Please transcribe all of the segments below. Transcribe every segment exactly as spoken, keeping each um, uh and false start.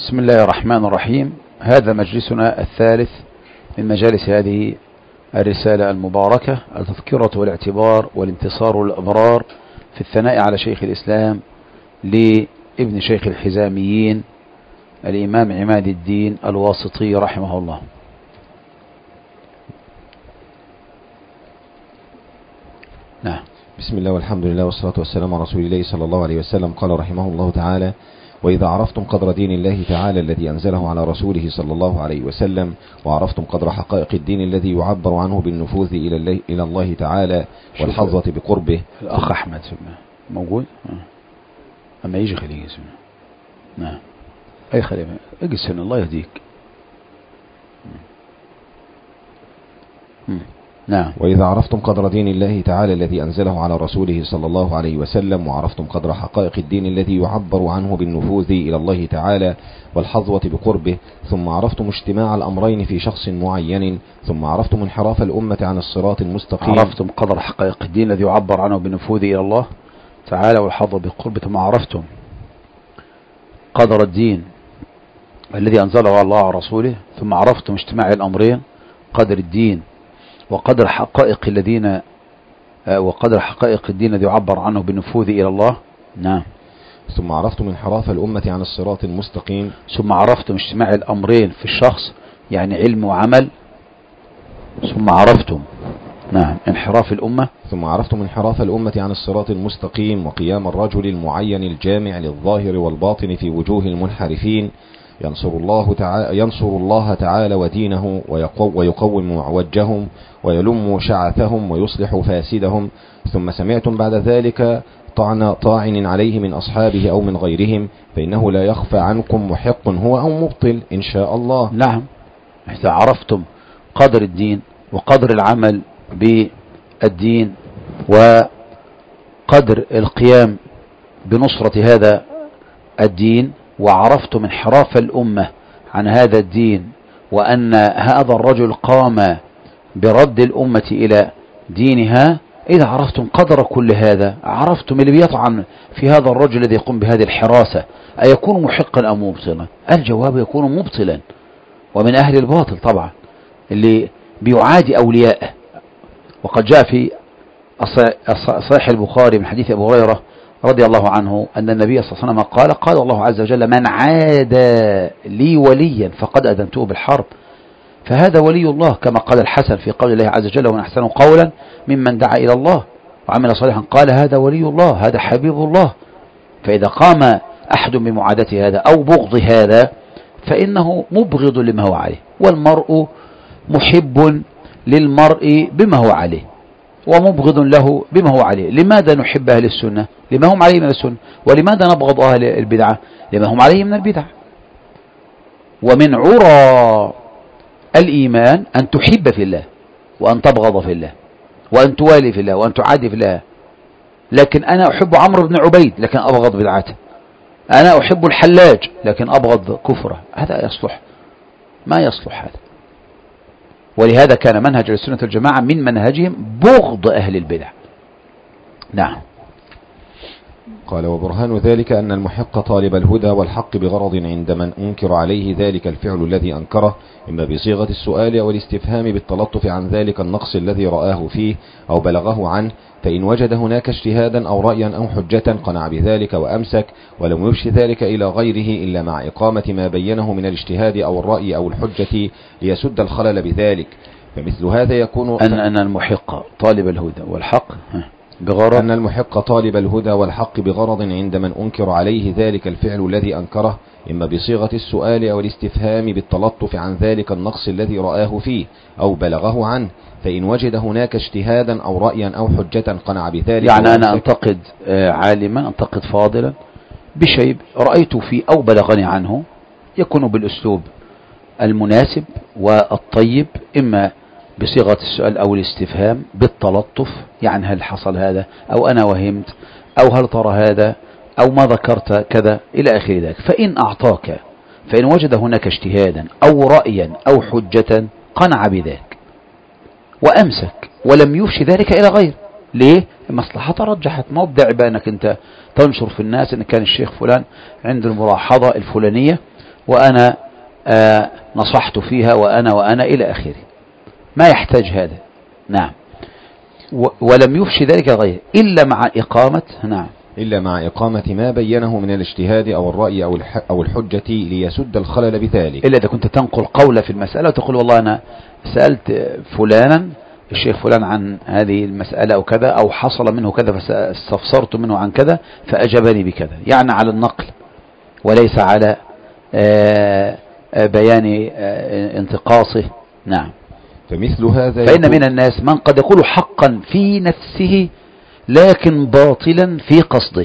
بسم الله الرحمن الرحيم. هذا مجلسنا الثالث من مجالس هذه الرسالة المباركة، التذكرة والاعتبار والانتصار للأبرار في الثناء على شيخ الإسلام لابن شيخ الحزاميين الإمام عماد الدين الواسطي رحمه الله. نعم. بسم الله والحمد لله والصلاة والسلام على رسول الله صلى الله عليه وسلم. قال رحمه الله تعالى: وإذا عرفتم قدر دين الله تعالى الذي أنزله على رسوله صلى الله عليه وسلم، وعرفتم قدر حقائق الدين الذي يعبر عنه بالنفوذ إلى الله, إلى الله تعالى والحظة بقربه. الأخ أحمد موجود؟ أما يجي خليه اسمه. نعم. أي خليه اجلس هنا الله يهديك. نعم. وإذا عرفتم قدر دين الله تعالى الذي أنزله على رسوله صلى الله عليه وسلم، وعرفتم قدر حقائق الدين الذي يعبر عنه بالنفوذ إلى الله تعالى والحظوة بقربه، ثم عرفتم اجتماع الأمرين في شخص معين، ثم عرفتم انحراف الأمة عن الصراط المستقيم. عرفتم قدر حقائق الدين الذي يعبر عنه بالنفوذ إلى الله تعالى والحظوة بقربه، ثم عرفتم قدر الدين الذي أنزله الله على رسوله، ثم عرفتم اجتماع الأمرين، قدر الدين وقدر حقائق الذين وقدر حقائق الدين الذي يعبر عنه بالنفوذ إلى الله. نعم. ثم عرفتم انحراف الأمة عن الصراط المستقيم. ثم عرفتم اجتماع الأمرين في الشخص، يعني علم وعمل. ثم عرفتم نعم انحراف الأمة. ثم عرفتم انحراف الأمة عن الصراط المستقيم، وقيام الرجل المعين الجامع للظاهر والباطن في وجوه المنحرفين، ينصر الله تعالى ينصر الله تعالى ودينه، ويقوم معوجهم، ويلم شعثهم، ويصلح فاسدهم. ثم سمعتم بعد ذلك طعن طاعن عليه من أصحابه أو من غيرهم، فإنه لا يخفى عنكم محق هو أو مبطل إن شاء الله. نعم. إذا عرفتم قدر الدين وقدر العمل بالدين وقدر القيام بنصرة هذا الدين، وعرفتم انحراف الأمة عن هذا الدين، وأن هذا الرجل قام برد الأمة إلى دينها، إذا عرفتم قدر كل هذا، عرفتم اللي بيطعن في هذا الرجل الذي يقوم بهذه الحراسة أيكون محقا أو مبطلا؟ الجواب يكون مبطلا، ومن أهل الباطل طبعا اللي بيعادي أولياءه. وقد جاء في صحيح البخاري من حديث أبو هريرة رضي الله عنه أن النبي صلى الله عليه وسلم قال: قال الله عز وجل: من عادى لي وليا فقد أذنته بالحرب. فهذا ولي الله، كما قال الحسن في قول الله عز وجل: ومن أحسن قولا ممن دعا إلى الله وعمل صالحا قال هذا ولي الله، هذا حبيب الله. فإذا قام أحد بمعاداة هذا أو بغض هذا فإنه مبغض لما هو عليه، والمرء محب للمرء بما هو عليه ومبغض له بما هو عليه. لماذا نحب أهل السنة؟ لما هم عليه من السنة. ولماذا نبغض أهل البدعة؟ لما هم عليه من البدع. ومن عرى الإيمان أن تحب في الله، وأن تبغض في الله، وأن توالي في الله، وأن تعادي في الله. لكن أنا أحب عمرو بن عبيد لكن أبغض بدعته، أنا أحب الحلاج لكن أبغض كفره. هذا يصلح؟ ما يصلح هذا. ولهذا كان منهج السنة الجماعة من منهجهم بغض أهل البدع. نعم. قال: وبرهان ذلك أن المحق طالب الهدى والحق بغرض عند من أنكر عليه ذلك الفعل الذي أنكره، إما بصيغة السؤال أو الاستفهام بالتلطف عن ذلك النقص الذي رآه فيه أو بلغه عنه، فإن وجد هناك اجتهادا أو رأيا أو حجة قنع بذلك وأمسك، ولم يفش ذلك إلى غيره إلا مع إقامة ما بينه من الاجتهاد أو الرأي أو الحجة ليسد الخلل بذلك. فمثل هذا يكون أن, أن المحق طالب الهدى والحق بغرض أن المحق طالب الهدى والحق بغرض عند من أنكر عليه ذلك الفعل الذي أنكره، إما بصيغة السؤال أو الاستفهام بالتلطف عن ذلك النقص الذي رآه فيه أو بلغه عنه، فإن وجد هناك اجتهادا أو رأيا أو حجة قنع بذلك. يعني أنا أنتقد عالما، أنتقد فاضلا بشيء رأيت فيه أو بلغني عنه، يكون بالأسلوب المناسب والطيب، إما بصيغة السؤال أو الاستفهام بالتلطف، يعني هل حصل هذا، أو أنا وهمت، أو هل ترى هذا، أو ما ذكرت كذا إلى آخر ذلك. فإن أعطاك، فإن وجد هناك اجتهادا أو رأيا أو حجة قنع بذلك وأمسك، ولم يفش ذلك إلى غير. ليه؟ المصلحة رجحت. ما بدع بأنك أنت تنشر في الناس أن كان الشيخ فلان عند الملاحظة الفلانية وأنا آه نصحت فيها وأنا وأنا إلى آخره، ما يحتاج هذا. نعم. ولم يفشي ذلك غيره إلا مع إقامة نعم إلا مع إقامة ما بينه من الاجتهاد أو الرأي أو أو الحجة ليسد الخلل بذلك. إلا إذا كنت تنقل قولة في المسألة وتقول والله أنا سألت فلانا الشيخ فلان عن هذه المسألة أو كذا، أو حصل منه كذا فاستفسرت منه عن كذا فأجابني بكذا، يعني على النقل وليس على بيان انتقاصه. نعم. فمثل هذا فإن من الناس من قد يقول حقا في نفسه لكن باطلا في قصده.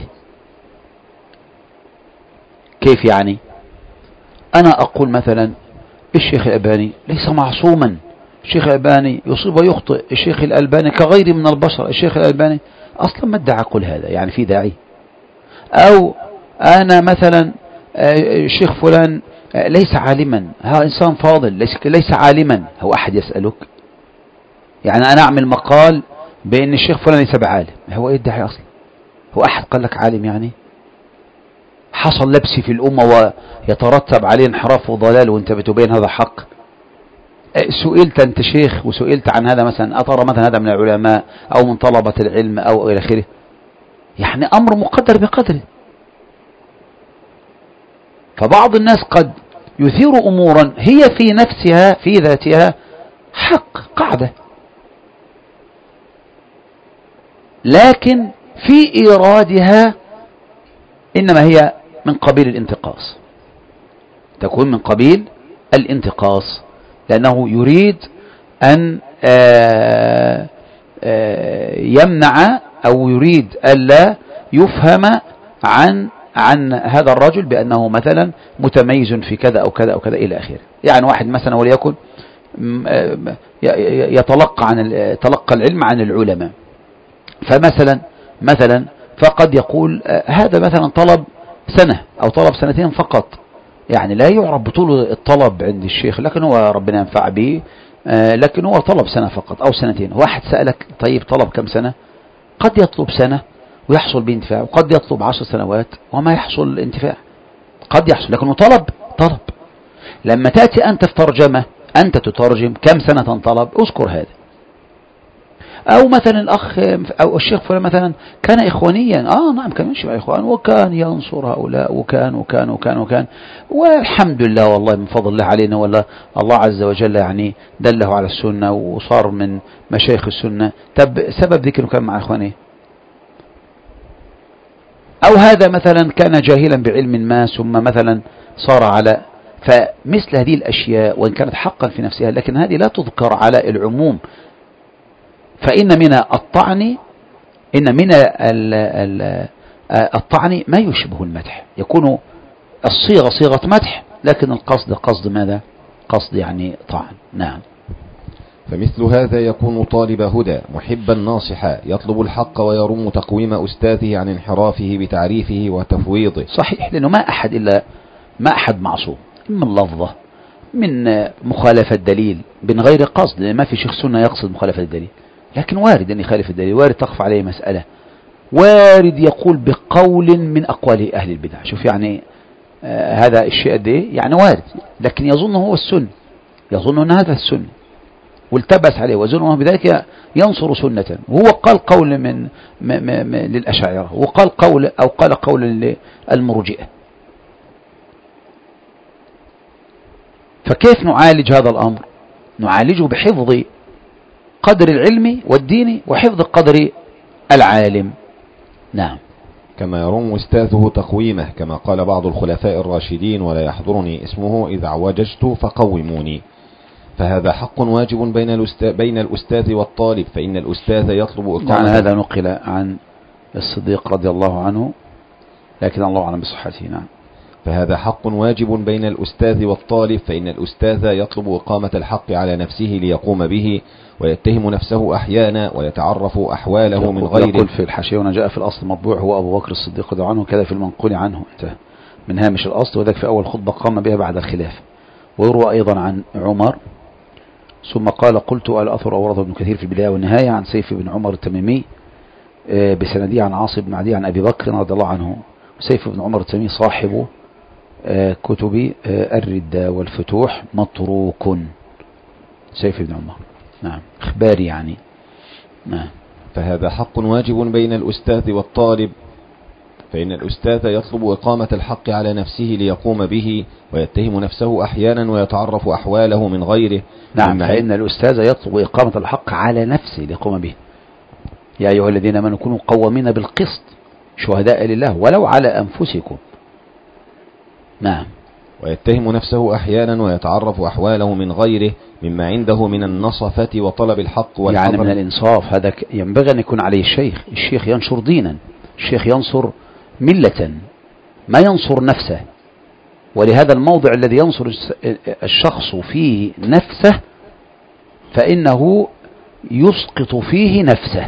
كيف يعني؟ أنا أقول مثلا الشيخ الألباني ليس معصوما، الشيخ الألباني يصيب ويخطئ، الشيخ الألباني كغير من البشر، الشيخ الألباني أصلا ما ادعى كل هذا، يعني في داعي. أو أنا مثلا الشيخ فلان ليس عالما، ها إنسان فاضل ليس, ليس عالما، هو أحد يسألك؟ يعني أنا أعمل مقال بأن الشيخ فلان ليس بعالم، هو إيه الداعي أصلا؟ هو أحد قال لك عالم؟ يعني حصل لبسي في الأمة ويترتب عليه انحراف وضلال وانت بتبين هذا حق. سئلت أنت شيخ وسئلت عن هذا مثلا، أترى مثلا هذا من العلماء أو من طلبة العلم أو إلى آخره؟ يعني أمر مقدر بقدره. فبعض الناس قد يثير أمورا هي في نفسها في ذاتها حق قاعدة، لكن في إيرادها إنما هي من قبيل الانتقاص، تكون من قبيل الانتقاص، لأنه يريد أن آآ آآ يمنع أو يريد ألا يفهم عن عن هذا الرجل بأنه مثلا متميز في كذا أو كذا أو كذا إلى آخره. يعني واحد مثلا وليكن يتلقى عن تلقى العلم عن العلماء، فمثلا مثلا فقد يقول هذا مثلا طلب سنة أو طلب سنتين فقط، يعني لا يعرف بطول الطلب عند الشيخ، لكن هو ربنا ينفع به، لكن هو طلب سنة فقط أو سنتين. واحد سألك طيب طلب كم سنة؟ قد يطلب سنة ويحصل به انتفاع، وقد يطلب عشر سنوات وما يحصل انتفاع، قد يحصل لكنه طلب طلب. لما تأتي أنت في ترجمة أنت تترجم كم سنة طلب، اذكر هذا. أو مثلا الأخ أو الشيخ فلان مثلا كان إخوانيا، آه نعم كان يمشي مع إخوان وكان ينصر هؤلاء وكان وكان وكان وكان والحمد لله والله من فضل الله علينا، والله الله عز وجل يعني دله على السنة وصار من مشايخ السنة. طب سبب ذكره كان مع إخوانه؟ أو هذا مثلا كان جاهلا بعلم ما ثم مثلا صار على، فمثل هذه الأشياء وإن كانت حقا في نفسها لكن هذه لا تذكر على العموم. فإن من الطعن إن من الطعن ما يشبه المدح، يكون الصيغة صيغة مدح لكن القصد قصد ماذا؟ قصد يعني طعن. نعم. فمثل هذا يكون طالب هدى محبا ناصحا يطلب الحق ويرم تقويم أستاذه عن انحرافه بتعريفه وتفويضه. صحيح، لأنه ما أحد إلا ما أحد معصوم من لفظة من مخالفة دليل من غير قصد، لأن ما في شيخ سنة يقصد مخالفة الدليل، لكن وارد أن يخالف الدليل، وارد تخفى عليه مسألة، وارد يقول بقول من أقوال أهل البدع. شوف يعني آه هذا الشيء ده يعني وارد، لكن يظن هو السنة، يظن أن هذا السنة والتبس عليه ويظن أنه بذلك ينصر سنة، وهو قال قول من م م م للأشاعرة وقال قول أو قال قول للمرجئة. فكيف نعالج هذا الأمر؟ نعالجه بحفظ قدر العلم والدين وحفظ قدر العالم. نعم. كما يرم أستاذه تقويمه، كما قال بعض الخلفاء الراشدين ولا يحضرني اسمه إذا عوججت فقوموني. فهذا حق واجب بين الأستاذ, بين الأستاذ والطالب، فإن الأستاذ يطلب إقامة. يعني هذا نقل عن الصديق رضي الله عنه لكن الله أعلم بصحته. نعم. فهذا حق واجب بين الأستاذ والطالب، فإن الأستاذ يطلب إقامة الحق على نفسه ليقوم به، ويتهم نفسه أحيانا ويتعرف أحواله من غيره. يقول في الحاشية هنا جاء في الأصل مطبوع هو أبو بكر الصديق رضي الله عنه، كذا في المنقول عنه انتهى من هامش الأصل، وذلك في أول خطبة قام بها بعد الخلاف. ويروى أيضا عن عمر ثم قال قلت الأثر أورده ابن كثير في البداية والنهاية عن سيف بن عمر التميمي بسندي عن عاصم بن عدي عن أبي بكر رضي الله عنه. سيف بن عمر التميمي صاحب كتب الردة والفتوح متروك. سيف بن عمر. نعم، إخباري يعني. نعم. فهذا حق واجب بين الأستاذ والطالب، فإن الأستاذ يطلب إقامة الحق على نفسه ليقوم به، ويتهم نفسه أحيانا ويتعرف أحواله من غيره. نعم، فإن الأستاذ يطلب إقامة الحق على نفسه ليقوم به. يا أيها الذين آمنوا كونوا قوامين بالقسط شهداء لله ولو على أنفسكم. نعم. ويتهم نفسه أحيانا ويتعرف أحواله من غيره مما عنده من النصفة وطلب الحق والحضر، يعني من الإنصاف. هذا ينبغي أن يكون عليه الشيخ. الشيخ ينشر دينا، الشيخ ينصر ملة، ما ينصر نفسه. ولهذا الموضع الذي ينصر الشخص فيه نفسه فإنه يسقط فيه نفسه.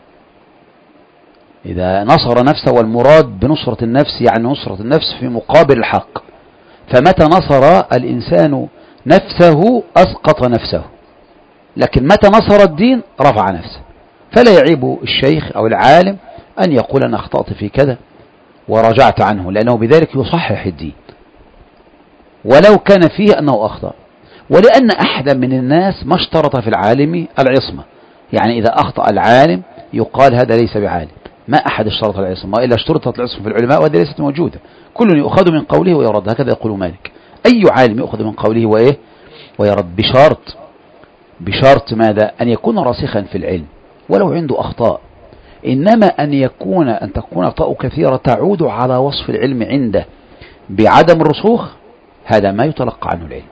إذا نصر نفسه، والمراد بنصرة النفس يعني نصرة النفس في مقابل الحق، فمتى نصر الإنسان نفسه أسقط نفسه، لكن متى نصر الدين رفع نفسه. فلا يعيب الشيخ أو العالم أن يقول أنا أخطأت في كذا ورجعت عنه، لأنه بذلك يصحح الدين ولو كان فيه أنه أخطأ. ولأن أحدا من الناس ما اشترط في العالم العصمة، يعني إذا أخطأ العالم يقال هذا ليس بعالم. ما أحد اشترط العصمة، وإلا اشترطت العصمة في العلماء وهذه ليست موجودة. كل يؤخذ من قوله ويرد، هكذا يقول مالك. أي عالم يؤخذ من قوله وإيه ويرد، بشرط بشرط ماذا؟ أن يكون راسخا في العلم ولو عنده أخطاء. إنما أن يكون أن تكون أخطاء كثيرة تعود على وصف العلم عنده بعدم الرسوخ، هذا ما يتلقى عنه العلم.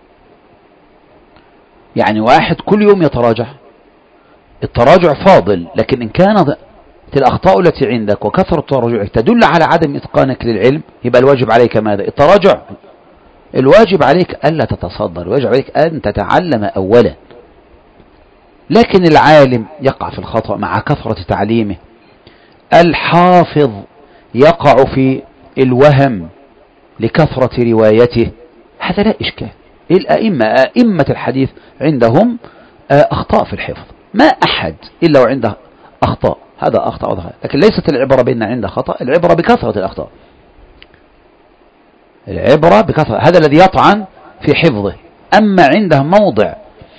يعني واحد كل يوم يتراجع، التراجع فاضل، لكن إن كانت الأخطاء التي عندك وكثرة تراجعك تدل على عدم إتقانك للعلم، يبقى الواجب عليك ماذا؟ التراجع. الواجب عليك ألا تتصدر، الواجب عليك أن تتعلم أولا. لكن العالم يقع في الخطأ مع كثرة تعليمه، الحافظ يقع في الوهم لكثرة روايته، هذا لا إشكال. الأئمة أئمة الحديث عندهم أخطاء في الحفظ، ما أحد إلا وعنده أخطاء، هذا أخطأ وهذا، لكن ليست العبرة بأن عنده خطأ، العبرة بكثرة الأخطاء، العبرة بكثرة. هذا الذي يطعن في حفظه. أما عنده موضع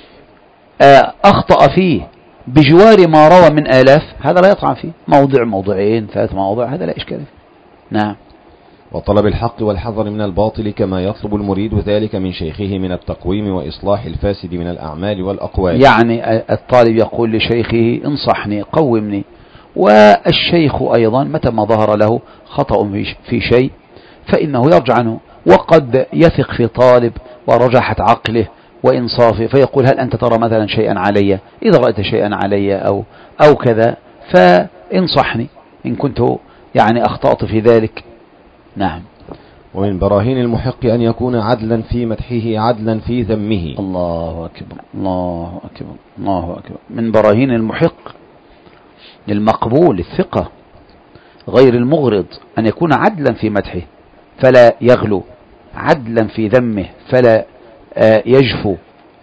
أخطأ فيه بجوار ما روى من آلاف، هذا لا يطعن فيه. موضع موضعين ثلاث مواضع، هذا لا إشكال فيه. نعم. وطلب الحق والحذر من الباطل كما يطلب المريد ذلك من شيخه من التقويم وإصلاح الفاسد من الأعمال والأقوال. يعني الطالب يقول لشيخه انصحني قومني، والشيخ أيضا متى ما ظهر له خطأ في شيء فإنه يرجع عنه، وقد يثق في طالب ورجحت عقله وإنصافه فيقول هل أنت ترى مثلا شيئا علي؟ إذا رأيت شيئا علي أو, أو كذا فانصحني إن كنت يعني أخطأت في ذلك. نعم. ومن براهين المحق أن يكون عدلا في مدحه عدلا في ذمه. الله أكبر الله أكبر الله أكبر. من براهين المحق المقبول الثقة غير المغرض أن يكون عدلا في مدحه فلا يغلو، عدلا في ذمه فلا يجفو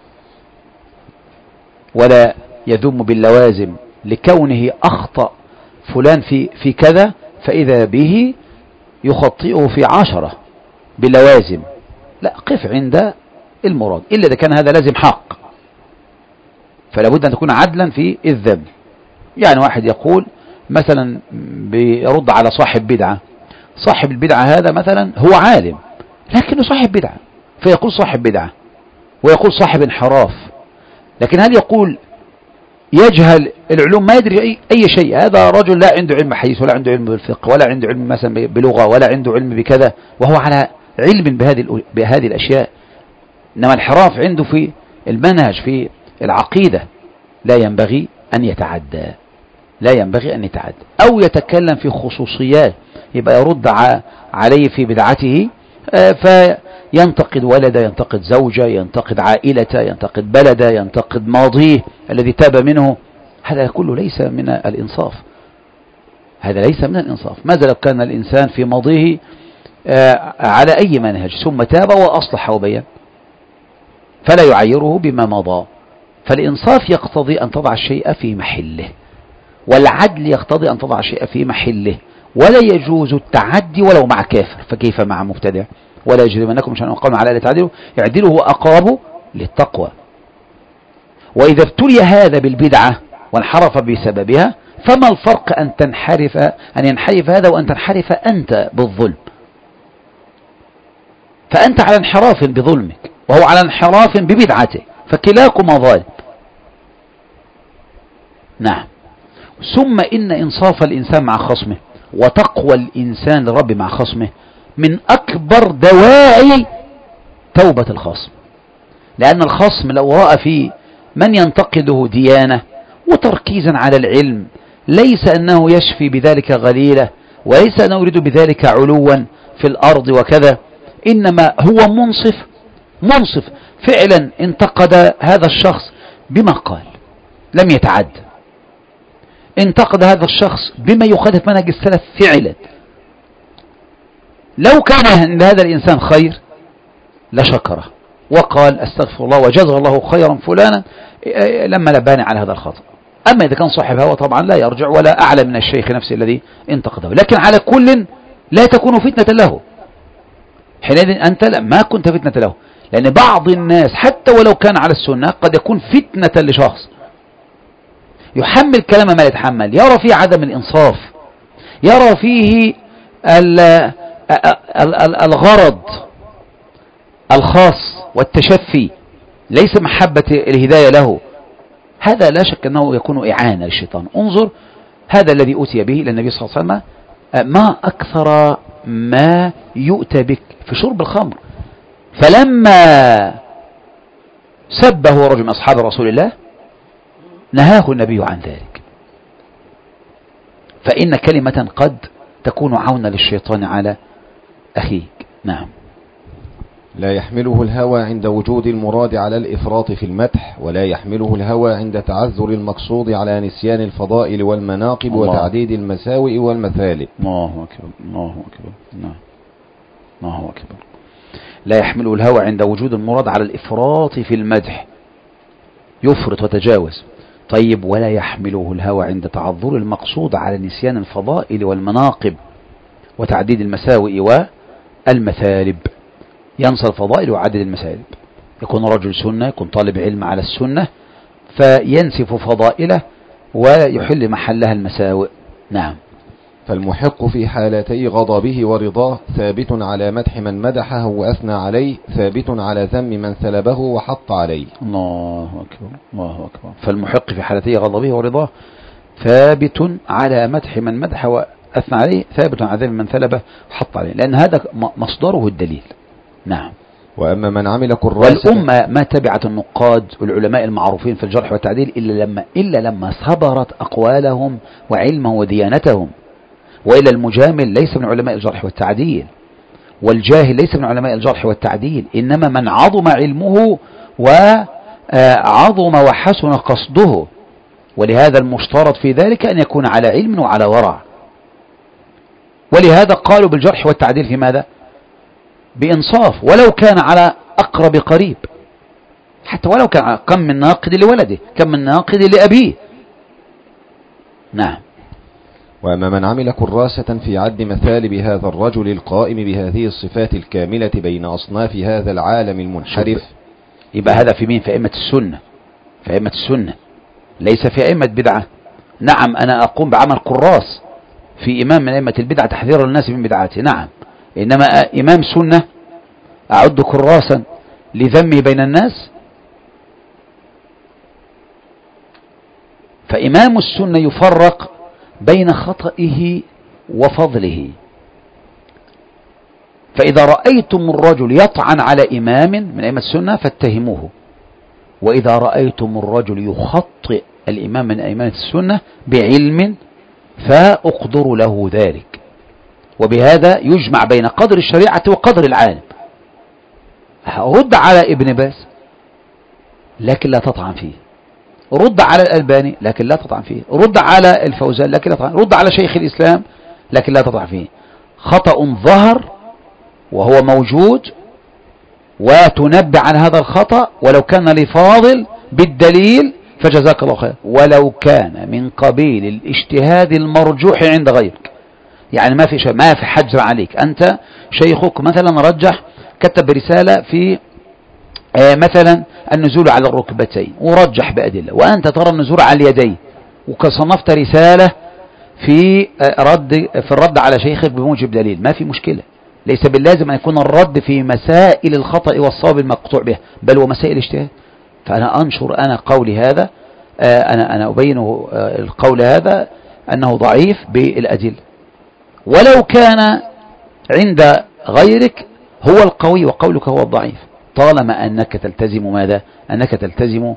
ولا يذم باللوازم لكونه أخطأ فلان في في كذا فإذا به يخطئه في عشرة باللوازم. لا، قف عند المراد، إلا إذا كان هذا لازم حق فلا بد أن تكون عدلا في الذم. يعني واحد يقول مثلا بيرد على صاحب بدعة، صاحب البدعة هذا مثلا هو عالم لكنه صاحب بدعة، فيقول صاحب بدعة ويقول صاحب انحراف، لكن هل يقول يجهل العلوم ما يدري أي, أي شيء؟ هذا رجل لا عنده علم حديث ولا عنده علم بالفقه ولا عنده علم مثلا بلغة ولا عنده علم بكذا، وهو على علم بهذه بهذه الأشياء. إنما الانحراف عنده في المنهج في العقيدة، لا ينبغي أن يتعدى لا ينبغي أن يتعدى أو يتكلم في خصوصيات يبقى يرد عليه في بدعته، فينتقد ولده ينتقد زوجة ينتقد عائلته ينتقد بلده ينتقد ماضيه الذي تاب منه. هذا كله ليس من الإنصاف، هذا ليس من الإنصاف. ماذا لو كان الإنسان في ماضيه على أي منهج ثم تاب وأصلح وبين، فلا يعيره بما مضى. فالإنصاف يقتضي أن تضع الشيء في محله، والعدل يقتضي أن تضع الشيء في محله، ولا يجوز التعدي ولو مع كافر، فكيف مع مبتدع؟ ولا يجرمنكم شنآن قوم على ألا تعدلوا اعدلوا هو أقرب للتقوى. وإذا ابتلي هذا بالبدعة وانحرف بسببها فما الفرق أن تنحرف أن ينحرف هذا وأن تنحرف أنت بالظلم؟ فأنت على انحراف بظلمك وهو على انحراف ببدعته، فكلاكما ظالم. نعم. ثم إن إنصاف الإنسان مع خصمه وتقوى الإنسان للرب مع خصمه من أكبر دواعي توبة الخصم، لأن الخصم لو رأى في من ينتقده ديانة وتركيزا على العلم، ليس أنه يشفي بذلك غليلة، وليس أنه يريد بذلك علوا في الأرض وكذا، إنما هو منصف منصف فعلا انتقد هذا الشخص بما قال لم يتعد، انتقد هذا الشخص بما يخالف منهج السلف فعلا. لو كان لهذا الإنسان خير لشكره وقال استغفر الله وجزا الله خيرا فلانا لما نباني على هذا الخطأ. أما إذا كان صاحب هوى طبعا لا يرجع ولا أعلى من الشيخ نفسه الذي انتقده، لكن على كل لا تكون فتنة له. حينئذ أنت لا ما كنت فتنة له، لأن بعض الناس حتى ولو كان على السنة قد يكون فتنة لشخص يحمل كلام ما لا يتحمل، يرى فيه عدم الإنصاف، يرى فيه الغرض الخاص والتشفي، ليس محبة الهداية له. هذا لا شك أنه يكون إعانة للشيطان. انظر هذا الذي أتي به إلى النبي صلى الله عليه وسلم، ما أكثر ما يؤتى بك في شرب الخمر. فلما سبه رجل من أصحاب رسول الله نهاه النبي عن ذلك، فإن كلمة قد تكون عونا للشيطان على أخيك. نعم. لا يحمله الهوى عند وجود المراد على الإفراط في المدح، ولا يحمله الهوى عند تعذر المقصود على نسيان الفضائل والمناقب الله. وتعديد المساوئ والمثالب. الله أكبر الله أكبر. نعم الله أكبر. لا يحمله الهوى عند وجود المراد على الإفراط في المدح، يفرط وتجاوز. طيب ولا يحمله الهوى عند تعذر المقصود على نسيان الفضائل والمناقب وتعديد المساوئ والمثالب. ينسى الفضائل ويعدد المسالب. يكون رجل سنة، يكون طالب علم على السنة، فينسف فضائله ويحل محلها المساوئ. نعم. فالمحق في حالتي غضبه ورضاه ثابت على مدح من مدحه وأثنى عليه، ثابت على ذم من سلبه وحط عليه. الله أكبر الله أكبر. فالمحق في حالتي غضبه ورضاه ثابت على مدح من مدحه وأثنى عليه، ثابت على ذم من سلبه وحط عليه، لأن هذا مصدره الدليل. نعم. وأما من عمل كراسة، والأمة ما تبعت النقاد والعلماء المعروفين في الجرح والتعديل إلا لما, إلا لما صبرت أقوالهم وعلمهم وديانتهم. وإلا المجامل ليس من علماء الجرح والتعديل، والجاهل ليس من علماء الجرح والتعديل، إنما من عظم علمه وعظم وحسن قصده. ولهذا المشترط في ذلك أن يكون على علم وعلى ورع. ولهذا قالوا بالجرح والتعديل في ماذا؟ بإنصاف، ولو كان على أقرب قريب، حتى ولو كان كم من ناقد لولده، كم من ناقد لأبيه. نعم. وأما من عمل كراسة في عد مثالب هذا الرجل القائم بهذه الصفات الكاملة بين أصناف هذا العالم المنحرف، يبقى هذا في مين؟ في أئمة السنة، في أئمة السنة، ليس في أئمة بدعة. نعم أنا أقوم بعمل كراس في إمام من أئمة البدعة تحذير الناس من بدعاته، نعم، إنما إمام سنة أعد كراسا لذمه بين الناس؟ فإمام السنة يفرق بين خطئه وفضله. فإذا رأيتم الرجل يطعن على إمام من أئمة السنة فاتهموه، وإذا رأيتم الرجل يخطئ الإمام من أئمة السنة بعلم فأقدروا له ذلك. وبهذا يجمع بين قدر الشريعة وقدر العالم. رد على ابن باز لكن لا تطعن فيه، رد على الألباني لكن لا تطعن فيه، رد على الفوزان لكن لا تطعن، رد على شيخ الإسلام لكن لا تطعن فيه. خطأ ظهر وهو موجود وتنبه عن هذا الخطأ، ولو كان لفاضل بالدليل فجزاك الله خير، ولو كان من قبيل الاجتهاد المرجوح عند غيرك. يعني ما في شيء، ما في حجر عليك. أنت شيخك مثلا رجح كتب رسالة في آه مثلا النزول على الركبتين ورجح بأدلة، وأنت ترى النزول على اليدين وكصنفت رسالة في آه رد في الرد على شيخك بموجب دليل، ما في مشكلة. ليس باللازم أن يكون الرد في مسائل الخطأ والصواب المقطوع به، بل ومسائل اجتهاد. فأنا أنشر أنا قولي هذا، آه أنا أنا أبينه آه القول هذا أنه ضعيف بالأدلة، ولو كان عند غيرك هو القوي وقولك هو الضعيف، طالما أنك تلتزم ماذا؟ أنك تلتزم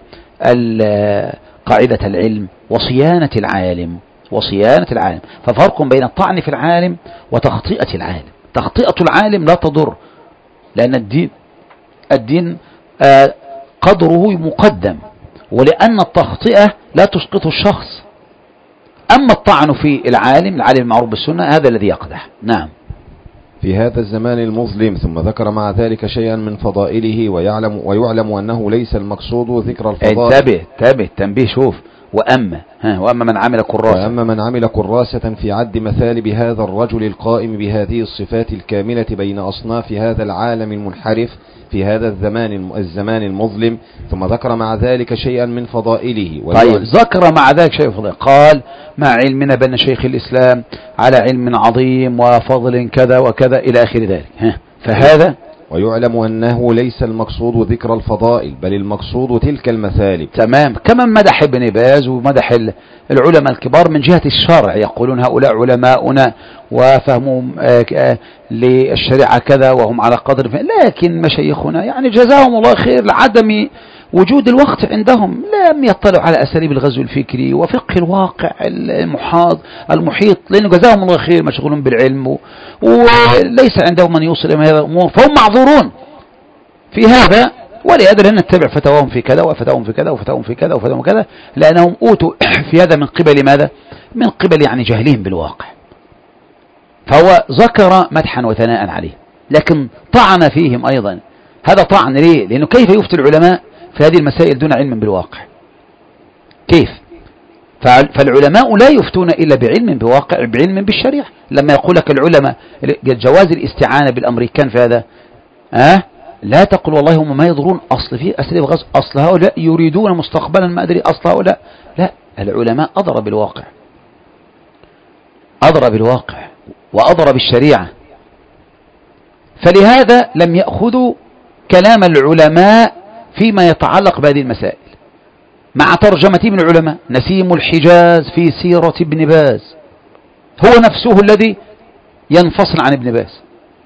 قاعدة العلم وصيانة العالم وصيانة العالم. ففرق بين الطعن في العالم وتخطئة العالم. تخطئة العالم لا تضر، لأن الدين الدين قدره مقدم، ولأن التخطئة لا تسقط الشخص. أما الطعن في العالم العالم المعروف بالسنة هذا الذي يقدح. نعم. في هذا الزمان المظلم. ثم ذكر مع ذلك شيئا من فضائله، ويعلم, ويعلم أنه ليس المقصود ذكر الفضائل. انتبه انتبه تنبيه. شوف، وأما ها وأما من عمل كراسة وأما من عمل كراسة في عد مثالب هذا الرجل القائم بهذه الصفات الكاملة بين أصناف هذا العالم المنحرف في هذا الزمان الزمان المظلم. ثم ذكر مع ذلك شيئا من فضائله. طيب، ذكر مع ذلك شيء فضائل. قال: مع علمنا بأن شيخ الإسلام على علم عظيم وفضل كذا وكذا إلى آخر ذلك. ها فهذا ويعلم أنه ليس المقصود ذكر الفضائل، بل المقصود تلك المثالب. تمام. كما مدح ابن باز ومدح العلماء الكبار من جهة الشرع، يقولون هؤلاء علماؤنا وفهمهم للشريعة كذا وهم على قدر فهم. لكن مشايخنا يعني جزاهم الله خير لعدم وجود الوقت عندهم، لم يطلعوا على أساليب الغزو الفكري وفقه الواقع المحاط المحيط، لأنه جزاهم الله خير مشغولون بالعلم وليس عندهم من يوصل إلى هذه الأمور، فهم معذورون في هذا. ولهذا لن نتبع فتواهم في كذا وفتواهم في كذا وفتواهم في كذا وفتواهم في كذا، لأنهم أوتوا في هذا من قبل ماذا؟ من قبل يعني جهلهم بالواقع. فهو ذكر مدحا وثناء عليه، لكن طعن فيهم أيضا. هذا طعن ليه؟ لأنه كيف يفتي العلماء في هذه المسائل دون علم بالواقع؟ كيف؟ فالعلماء لا يفتون إلا بعلم بواقع، بعلم بالشريعة. لما يقول لك العلماء جواز الاستعانة بالأمريكان في هذا، أه؟ لا تقل والله هم ما يضرون، أصل فيه أساليب غزو، أصل هؤلاء يريدون مستقبلا ما أدري، أصل هؤلاء لا. العلماء أضر بالواقع، أضر بالواقع وأضر بالشريعة. فلهذا لم يأخذوا كلام العلماء فيما يتعلق بهذه المسائل، مع ترجمة من العلماء. نسيم الحجاز في سيرة ابن باز هو نفسه الذي ينفصل عن ابن باز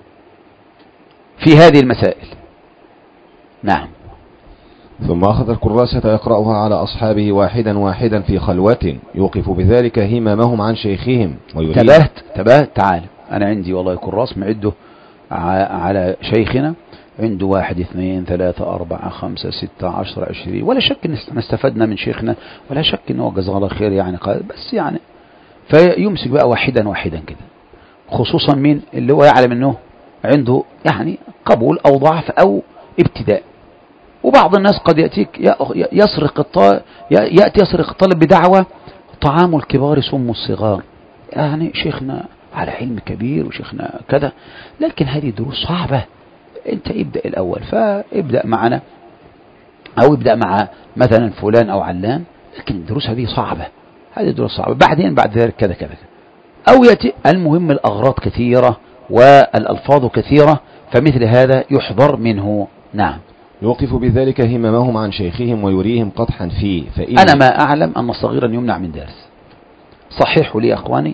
في هذه المسائل. نعم. ثم أخذ الكراسة يقرأها على أصحابه واحدا واحدا في خلوة، يوقف بذلك همامهم عن شيخهم ويريد. تبهت تبهت تعال، أنا عندي والله كراس معده على شيخنا، عنده واحد اثنين ثلاثة أربعة خمسة ستة عشر عشرين، ولا شك ان استفدنا من شيخنا، ولا شك انه جزاه الله خير يعني، بس يعني فيمسك بقى واحدا واحدا كده، خصوصا من اللي هو يعلم انه عنده يعني قبول او ضعف او ابتداء. وبعض الناس قد يأتيك يسرق الطالب يأتي يسرق الطالب بدعوة طعام الكبار سم الصغار، يعني شيخنا على علم كبير وشيخنا كذا، لكن هذه دروس صعبة. انت ابدأ الاول، فابدأ معنا او ابدأ مع مثلا فلان او علان، لكن الدروس هذه صعبة، هذه دروس صعبة. بعدين بعد ذلك كذا كذا، او يأتي المهم الأغراض كثيرة والألفاظ كثيرة، فمثل هذا يحضر منه. نعم. يوقف بذلك هممهم عن شيخهم ويريهم قدحا فيه. فإن أنا ما أعلم أن صغيرا يمنع من درس. صححوا لي يا أخواني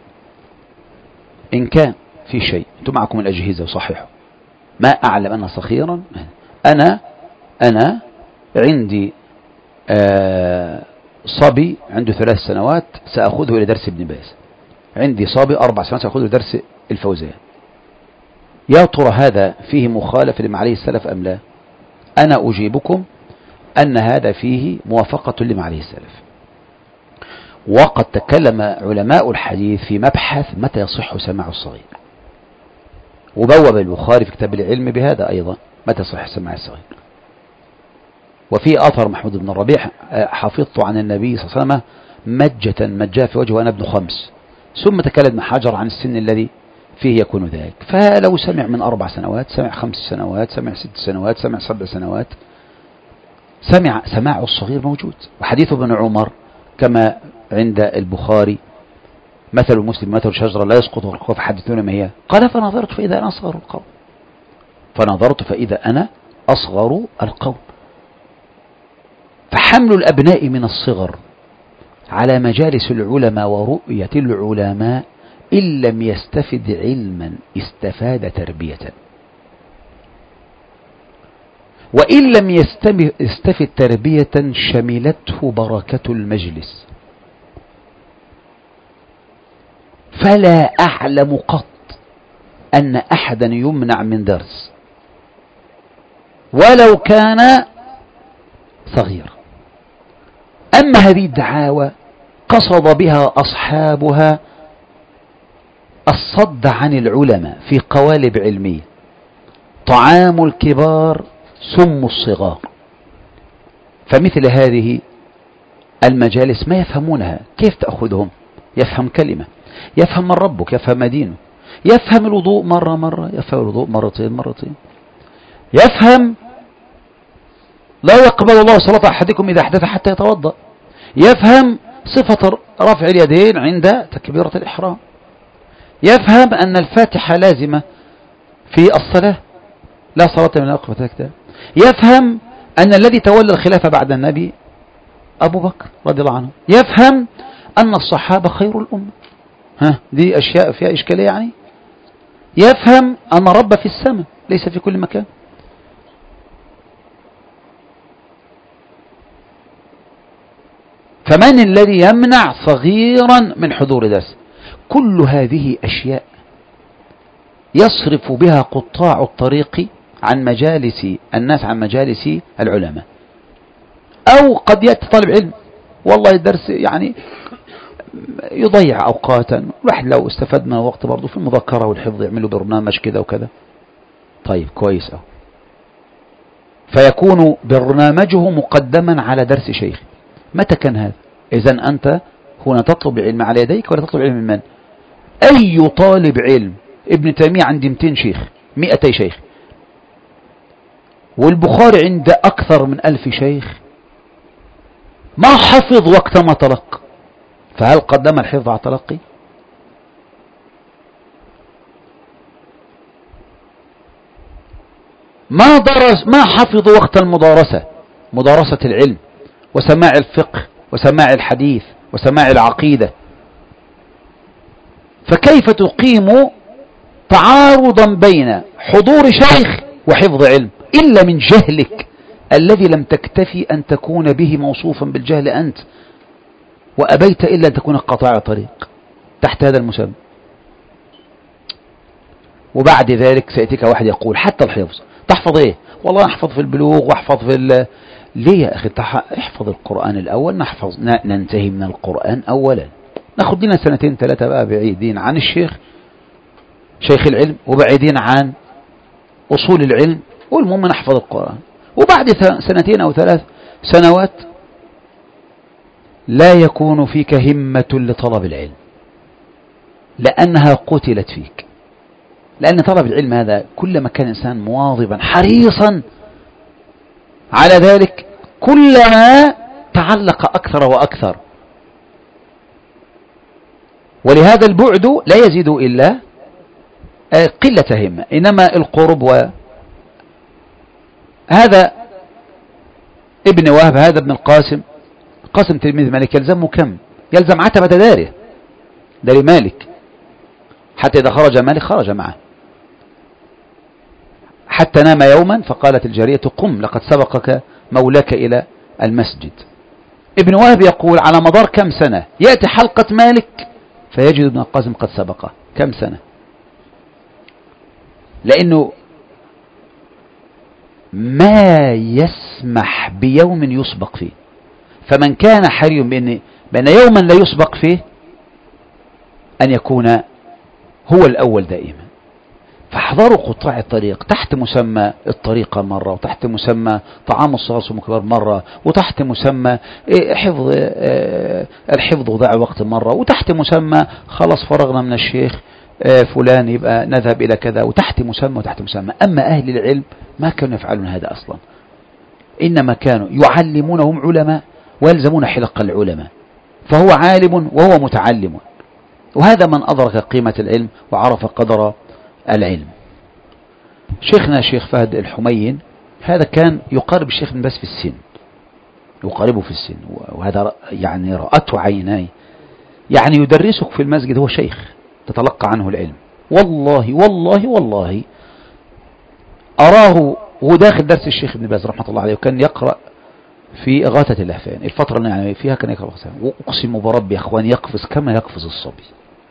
إن كان في شيء، أنتم معكم الأجهزة وصححوا. ما أعلم أن صغيرا، أنا أنا عندي آه صبي عنده ثلاث سنوات سأخذه إلى درس ابن باز، عندي صبي أربع سنوات سأخذه إلى درس الفوزان. يا ترى هذا فيه مخالفة لما عليه السلف أم لا؟ أنا أجيبكم أن هذا فيه موافقة لما عليه السلف. وقد تكلم علماء الحديث في مبحث متى يصح سماع الصغير، وبوب البخاري في كتاب العلم بهذا أيضا، متى يصح سماع الصغير. وفي أثر محمود بن الربيع حفظت عن النبي صلى الله عليه وسلم مجة مجاه في وجهه وأنا ابن خمس، ثم تكلم ابن حجر عن السن الذي فيه يكون ذلك. فلو سمع من أربع سنوات، سمع خمس سنوات، سمع ست سنوات، سمع سبع سنوات، سمع سماع الصغير موجود. وحديث ابن عمر كما عند البخاري: مثل المسلم مثل شجرة لا يسقط ورقها فحدثونا ما هي، قال: فنظرت فإذا أنا أصغر القوم فنظرت فإذا أنا أصغر القوم. فحمل الأبناء من الصغر على مجالس العلماء ورؤية العلماء إن لم يستفد علما استفاد تربية، وإن لم يستفد تربية شملته بركة المجلس. فلا أعلم قط أن أحدا يمنع من درس ولو كان صغيرا. أما هذه الدعاوى قصد بها أصحابها الصد عن العلماء في قوالب علمية: طعام الكبار سم الصغار. فمثل هذه المجالس ما يفهمونها. كيف تأخذهم؟ يفهم كلمة، يفهم من ربك، يفهم دينه، يفهم الوضوء مرة مرة، يفهم الوضوء مرتين مرتين، يفهم لا يقبل الله صلاة أحدكم إذا أحدث حتى يتوضأ، يفهم صفة رفع اليدين عند تكبيرة الإحرام، يفهم أن الفاتحة لازمة في الصلاة، لا صلاة من الأقفة تكتب، يفهم أن الذي تولى الخلافة بعد النبي أبو بكر رضي الله عنه، يفهم أن الصحابة خير الأمة. ها، دي أشياء فيها إشكالية يعني. يفهم أن رب في السماء ليس في كل مكان. فمن الذي يمنع صغيرا من حضور درس؟ كل هذه أشياء يصرف بها قطاع الطريق عن مجالس الناس، عن مجالس العلماء. أو قد يأتي طالب علم والله الدرس يعني يضيع أوقاتا، واحد لو استفاد من الوقت برضه في المذاكرة والحفظ يعملوا برنامج كذا وكذا، طيب كويس. أو فيكون برنامجه مقدما على درس شيخ. متى كان هذا؟ إذن أنت هنا تطلب العلم على يديك ولا تطلب العلم من من؟ أي طالب علم؟ ابن تيمية عند مئتين شيخ، مئتي شيخ، والبخاري عند أكثر من ألف شيخ، ما حفظ وقت ما تلقى. فهل قدم الحفظ على التلقي؟ ما درس، ما حفظ وقت المدارسة، مدارسة العلم وسماع الفقه وسماع الحديث وسماع العقيدة. فكيف تقيم تعارضا بين حضور شيخ وحفظ علم إلا من جهلك الذي لم تكتفي أن تكون به موصوفا بالجهل أنت، وأبيت إلا أن تكون قطاع طريق تحت هذا المسمى. وبعد ذلك سيأتيك واحد يقول حتى الحفظ تحفظ إيه؟ والله أحفظ في البلوغ وأحفظ في ال... ليه يا أخي؟ احفظ القرآن الأول، نحفظ ننتهي من القرآن أولا، ناخد لنا سنتين ثلاثة بقى بعيدين عن الشيخ شيخ العلم وبعيدين عن أصول العلم، والمهم نحفظ القرآن. وبعد سنتين أو ثلاث سنوات لا يكون فيك همة لطلب العلم لأنها قتلت فيك. لأن طلب العلم هذا كلما كان إنسان مواظبا حريصا على ذلك كلما تعلق أكثر وأكثر. ولهذا البعد لا يزيد إلا قلة همة، إنما القرب. وهذا ابن وهب، هذا ابن القاسم، قاسم تلميذ مالك، يلزمه كم؟ يلزم عتبة داره، دار مالك، حتى إذا خرج مالك خرج معه، حتى نام يوما فقالت الجارية قم لقد سبقك مولاك إلى المسجد. ابن وهب يقول على مدار كم سنة يأتي حلقة مالك فيجد ابن القاسم قد سبقه. كم سنة؟ لأنه ما يسمح بيوم يسبق فيه. فمن كان حري بأن بأن يوما لا يسبق فيه أن يكون هو الأول دائما. فاحذروا قطاع الطريق تحت مسمى الطريقة مرة، وتحت مسمى طعام الصغار ثم كبار مرة، وتحت مسمى حفظ الحفظ وضاع الوقت مرة، وتحت مسمى خلاص فرغنا من الشيخ فلان يبقى نذهب إلى كذا، وتحت مسمى وتحت مسمى. أما أهل العلم ما كانوا يفعلون هذا أصلا، إنما كانوا يعلمونهم علماء ويلزمون حلق العلماء، فهو عالم وهو متعلم، وهذا من أدرك قيمة العلم وعرف قدر العلم. شيخنا شيخ فهد الحمين هذا كان يقارب الشيخ بن باز في السن، يقاربه في السن، وهذا يعني رأته عيناي، يعني يدرسك في المسجد، هو شيخ تتلقى عنه العلم. والله والله والله أراه وهو داخل درس الشيخ ابن باز رحمة الله عليه، وكان يقرأ في إغاثة اللهفان الفترة اللي يعني فيها كان يقرأ، وأقسم بربي يا أخوان يقفز كما يقفز الصبي،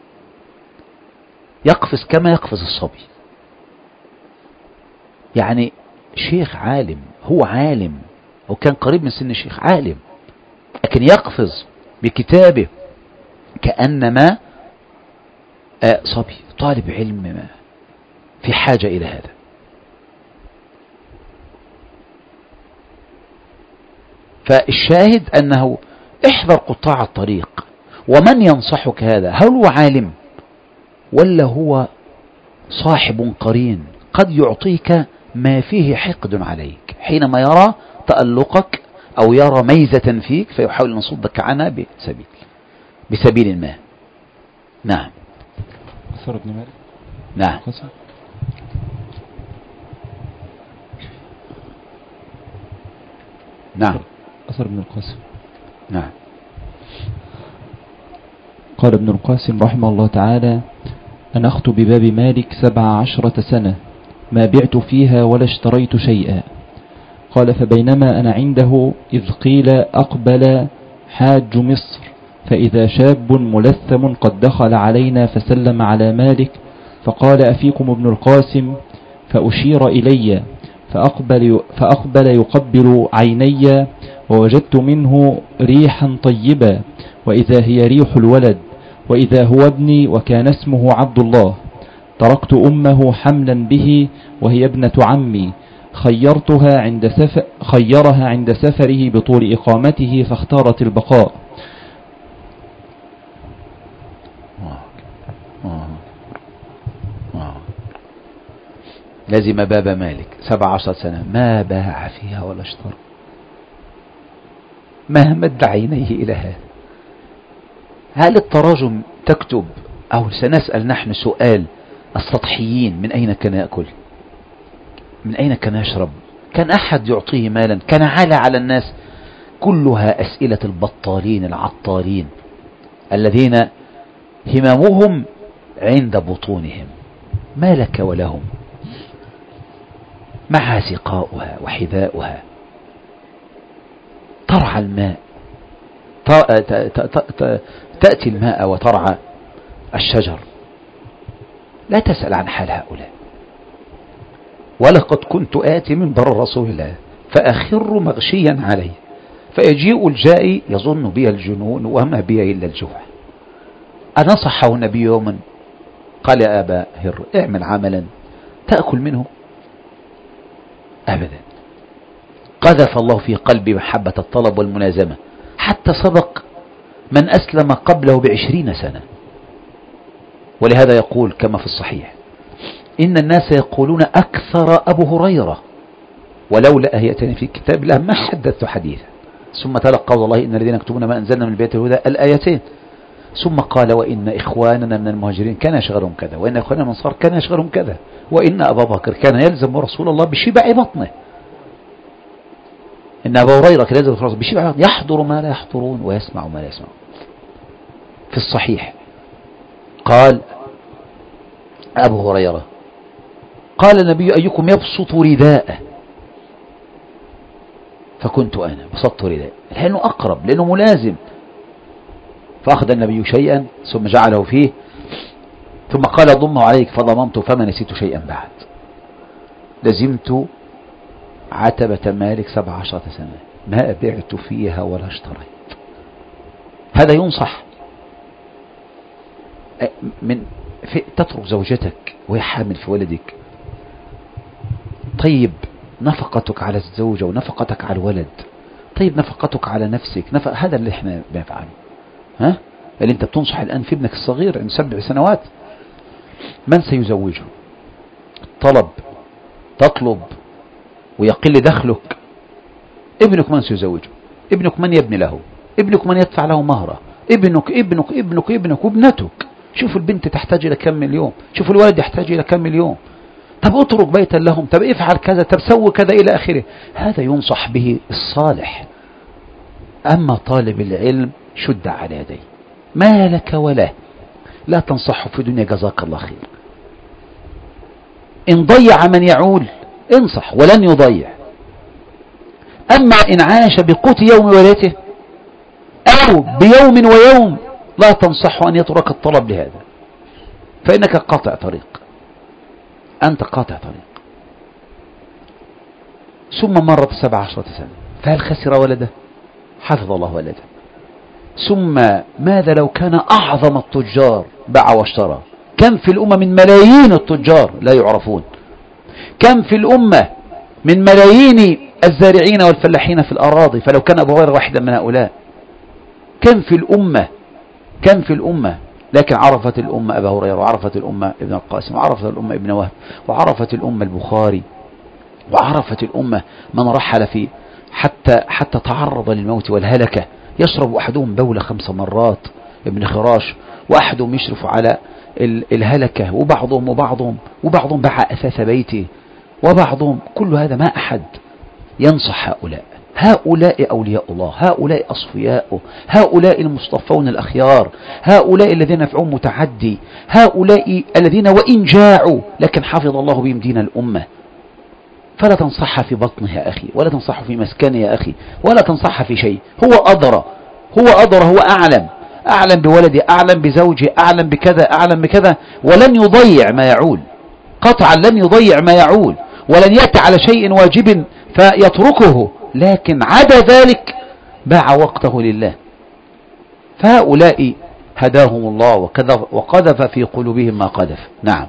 يقفز كما يقفز الصبي، يعني شيخ عالم، هو عالم، هو كان قريب من سن الشيخ، عالم، لكن يقفز بكتابه كأنما صبي طالب علم في حاجة إلى هذا. فالشاهد أنه احذر قطاع الطريق، ومن ينصحك هذا، هل هو عالم ولا هو صاحب قرين قد يعطيك ما فيه حقد عليك حينما يرى تألقك أو يرى ميزة فيك فيحاول أن يصدك عنها بسبيل بسبيل ما. نعم. أثر ابن مالك. نعم. نعم. أثر ابن القاسم. نعم. قال ابن القاسم رحمه الله تعالى: أنخت بباب مالك سبع عشرة سنة ما بعت فيها ولا اشتريت شيئا. قال: فبينما أنا عنده إذ قيل أقبل حاج مصر، فإذا شاب ملثم قد دخل علينا فسلم على مالك فقال: أفيكم ابن القاسم؟ فأشير إلي فأقبل, فأقبل يقبل عيني، ووجدت منه ريحا طيبا، وإذا هي ريح الولد، وإذا هو ابني وكان اسمه عبد الله. تركت أمه حملا به وهي ابنة عمي، خيرتها عند سفر خيرها عند سفره بطول إقامته فاختارت البقاء. لزم باب مالك سبع عشر سنة ما باع فيها ولا اشترى، ما مد عينيه إلى هذا. هل التراجم تكتب أو سنسأل نحن سؤال السطحيين: من أين كان يأكل؟ من أين كان يشرب؟ كان أحد يعطيه مالا؟ كان عالى على الناس؟ كلها أسئلة البطالين العطارين الذين هممهم عند بطونهم، ما لك ولهم، معها سقاؤها وحذاؤها، ترعى الماء، تأتي الماء وترعى الشجر، لا تسأل عن حال هؤلاء. ولقد كنت آتي من بر رسول الله فأخر مغشيا عليه، فيجيء الجائي يظن بي الجنون وما بي إلا الجوع. أنصحه النبي يوما قال: يا أبا هر اعمل عملا تأكل منه؟ أبدا. قذف الله في قلبي محبة الطلب والملازمة، حتى سبق من أسلم قبله بعشرين سنة. ولهذا يقول كما في الصحيح: إن الناس يقولون أكثر أبو هريرة، ولولا آيتين في كتاب الله ما حدثت حديثا. ثم تلقى قول الله: إن الذين يكتبون ما أنزلنا من البيت الهدى الآيتين. ثم قال: وإن إخواننا من المهاجرين كان يشغلهم كذا، وإن إخواننا من الأنصار كان يشغلهم كذا، وإن أبا بكر كان يلزم رسول الله بشبع بطنه. إن أبا هريرة كان يلزم رسول الله بشبع بطنه، يحضر ما لا يحضرون ويسمع ما لا يسمعون. في الصحيح قال أبو هريرة: قال النبي: أيكم يبسط رداءه؟ فكنت أنا بسطت رداء، لأنه أقرب، لأنه ملازم. فأخذ النبي شيئا ثم جعله فيه، ثم قال: ضمه عليك، فضممت فما نسيت شيئا بعد. لزمت عتبة مالك سبع عشرة سنة ما بعت فيها ولا اشتريت. هذا ينصح من في تترك زوجتك وهي حامل في ولدك، طيب نفقتك على الزوجة ونفقتك على الولد، طيب نفقتك على نفسك، نفق... هذا اللي احنا بنفعله. ها اللي انت بتنصح الآن في ابنك الصغير عنده سبع سنوات، من سيزوجه؟ طلب تطلب ويقل دخلك، ابنك من سيزوجه؟ ابنك من يبني له؟ ابنك من يدفع له مهره؟ ابنك ابنك ابنك ابنك وابنتك. شوف البنت تحتاج إلى كم مليون، شوف الولد يحتاج إلى كم مليون. طب اترك بيتا لهم، طب افعل كذا، طب سوي كذا إلى آخره. هذا ينصح به الصالح. أما طالب العلم شد على يديه، ما لك ولا لا تنصحه في دنيا، جزاك الله خير. إن ضيع من يعول انصح ولن يضيع. أما إن عاش بقوت يوم وليته أو بيوم ويوم لا تنصحه أن يترك الطلب لهذا، فإنك قاطع طريق، أنت قاطع طريق. ثم مرت سبع عشرة سنة، فهل خسر ولده؟ حفظ الله ولده. ثم ماذا لو كان أعظم التجار باع واشترى؟ كم في الأمة من ملايين التجار لا يعرفون، كم في الأمة من ملايين الزارعين والفلاحين في الأراضي، فلو كان أبو هريرة واحدا من هؤلاء. كم في الأمة كم في الأمة لكن عرفت الأمة أبا هريرة، وعرفت الأمة ابن القاسم، وعرفت الأمة ابن وهب، وعرفت الأمة البخاري، وعرفت الأمة من رحل في حتى حتى تعرض للموت والهلكة. يشرب أحدهم بول خمس مرات ابن خراش، وأحدهم يشرف على الهلكة، وبعضهم وبعضهم وبعضهم باع أثاث بيته، وبعضهم كل هذا ما أحد ينصح هؤلاء. هؤلاء أولياء الله، هؤلاء أصفياء، هؤلاء المصطفون الأخيار، هؤلاء الذين نفعهم متعدي، هؤلاء الذين وإن جاعوا لكن حفظ الله بهم دين الأمة. فلا تنصحها في بطنه يا أخي، ولا تنصحه في مسكنه يا أخي، ولا تنصحها في شيء. هو أدرى، هو أدرى، هو أعلم، أعلم بولده، أعلم بزوجه، أعلم بكذا، أعلم بكذا، ولن يضيع ما يعول، قطعا لن يضيع ما يعول، ولن يأتي على شيء واجب فيتركه، لكن عدا ذلك باع وقته لله. فهؤلاء هداهم الله وقذف في قلوبهم ما قذف. نعم.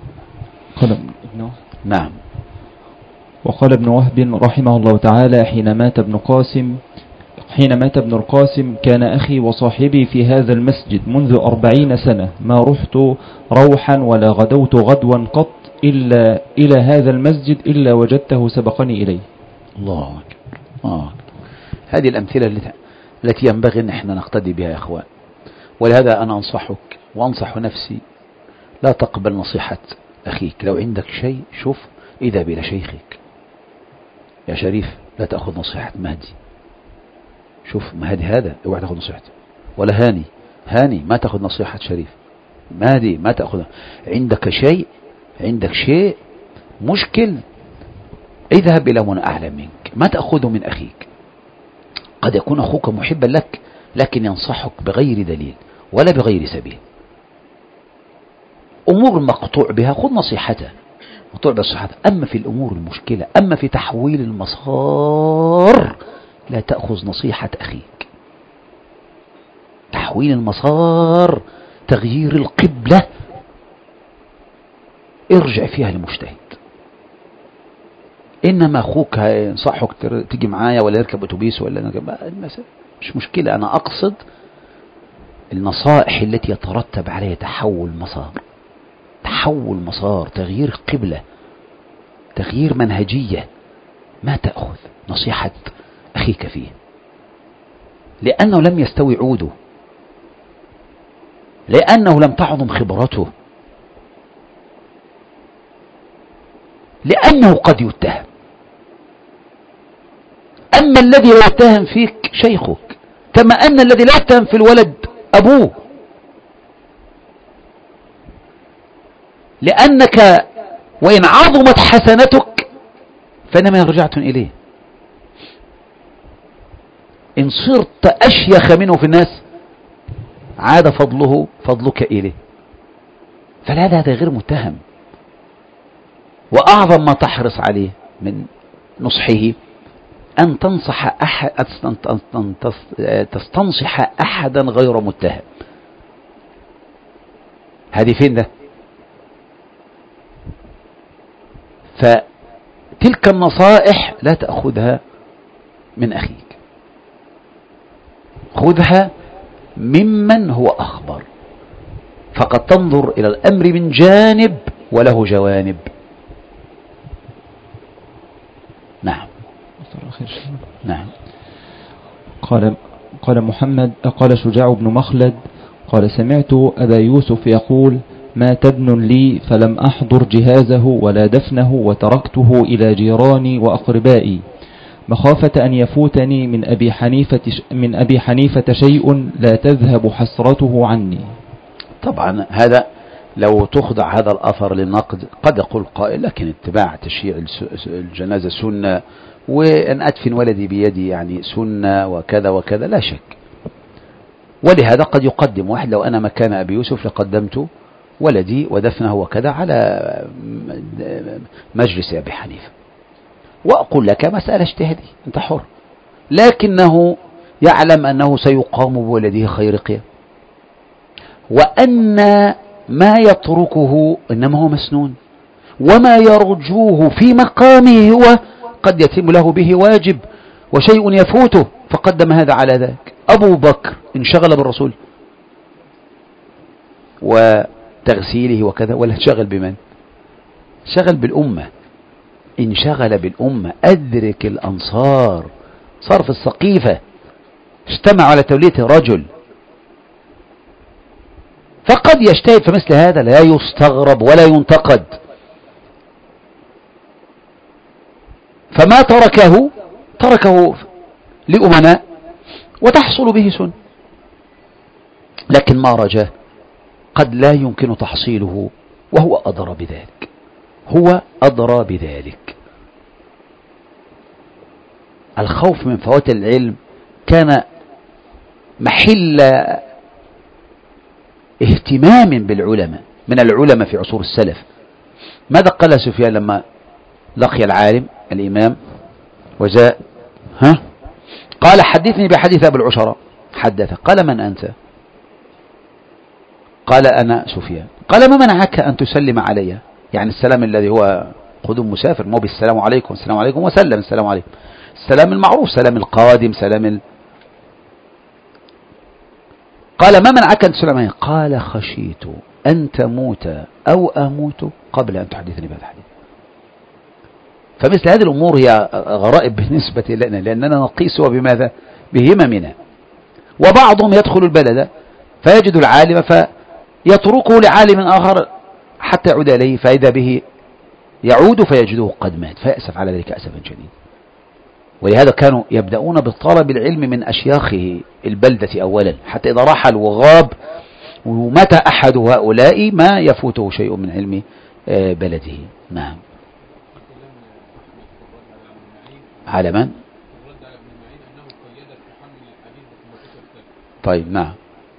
نعم. وقال ابن وهب رحمه الله تعالى: حين مات ابن قاسم حين مات ابن القاسم كان أخي وصاحبي في هذا المسجد منذ أربعين سنة، ما رحت روحا ولا غدوت غدوا قط إلا إلى هذا المسجد إلا وجدته سبقني إليه. الله أكبر. آه. هذه الأمثلة التي ينبغي أن احنا نقتدي بها يا أخوان. ولهذا أنا أنصحك وأنصح نفسي، لا تقبل نصيحة أخيك. لو عندك شيء شوف إذا بلا شيخك يا شريف، لا تأخذ نصيحة مهدي. شوف مهدي هذا اوعى تأخذ نصيحته، ولا هاني هاني ما تأخذ نصيحة شريف. مهدي ما تأخذ. عندك شيء عندك شيء مشكل، اذهب إلى من أعلم منك، ما تأخذه من أخيك. قد يكون أخوك محبا لك لكن ينصحك بغير دليل ولا بغير سبيل. أمور مقطوع بها خذ نصيحته، مقطوع بصحته. أما في الأمور المشكلة، أما في تحويل المسار، لا تأخذ نصيحة أخيك. تحويل المسار، تغيير القبلة، ارجع فيها للمجتهد. إنما أخوك ينصحك تيجي معايا ولا يركب أتوبيس ولا مش مشكلة. أنا أقصد النصائح التي يترتب عليها تحول مسار، تحول مسار، تغيير قبلة، تغيير منهجية. ما تأخذ نصيحة أخيك فيه، لأنه لم يستوي عوده، لأنه لم تعظم خبرته، لأنه قد يتهم. أما الذي لا يتهم فيك شيخك، كما أن الذي لا يتهم في الولد أبوه، لأنك وإن عظمت حسنتك فإنما يرجعت إليه. إن صرت أشيخ منه في الناس عاد فضله فضلك إليه. فلهذا هذا غير متهم. وأعظم ما تحرص عليه من نصحه أن تنصح أحد، تستنصح أحدا غير متهم. هذه فين ده؟ فتلك النصائح لا تأخذها من أخيك، خذها ممن هو أخبر. فقد تنظر إلى الأمر من جانب وله جوانب. نعم. نعم. قال قال محمد قال شجاع بن مخلد قال سمعت أبا يوسف يقول مات ابن لي فلم أحضر جهازه ولا دفنه وتركته إلى جيراني وأقربائي مخافة أن يفوتني من أبي حنيفة من أبي حنيفة شيء لا تذهب حسرته عني. طبعا هذا لو تخضع هذا الأثر للنقد قد يقول قائل لكن اتباع تشييع الجنازة سنة، وأن أدفن ولدي بيدي يعني سنة وكذا وكذا، لا شك. ولهذا قد يقدم واحد، لو أنا مكان أبي يوسف لقدمت ولدي ودفنه وكذا على مجلس أبي حنيفة، وأقول لك مسألة اجتهادية أنت حر، لكنه يعلم أنه سيقام بولده خير قيام، وأن ما يتركه إنما هو مسنون، وما يرجوه في مقامه هو قد يتم له به واجب وشيء يفوته، فقدم هذا على ذاك. أبو بكر انشغل بالرسول وتغسيله وكذا، ولا انشغل بمن؟ شغل بالأمة، انشغل بالأمة. أدرك الأنصار، صار في السقيفة اجتمع على تولية رجل، فقد يجتهد في مثل هذا لا يستغرب ولا ينتقد، فما تركه تركه لأمناء وتحصل به سنة، لكن ما رجاه قد لا يمكن تحصيله، وهو أدرى بذلك، هو أدرى بذلك. الخوف من فوات العلم كان محل اهتمام بالعلماء من العلماء في عصور السلف. ماذا قال سفيان لما لقي العالم الإمام وجاء؟ ها؟ قال حدثني بحديث أبو العشرة. حدث. قال من أنت؟ قال أنا سفيان. قال ما منعك أن تسلم علي؟ يعني السلام الذي هو قدوم مسافر، مو بالسلام عليكم السلام عليكم وسلم السلام عليكم، السلام المعروف سلام القادم سلام ال... قال ما منعك أن تسلم علي؟ قال خشيت أن تموت أو أموت قبل أن تحدثني بهذا الحديث. فمثل هذه الأمور هي غرائب بالنسبة لنا، لأننا نقيسها بماذا؟ بهممنا. وبعضهم يدخل البلد فيجد العالم فيتركه لعالم آخر حتى يعود إليه، فإذا به يعود فيجده قد مات، فيأسف على ذلك أسفا شديدا. ولهذا كانوا يبدأون بالطلب العلم من أشياخه البلدة أولا، حتى إذا رحل وغاب ومتى أحد هؤلاء ما يفوته شيء من علم بلده. نعم. على من؟ طيب. نعم.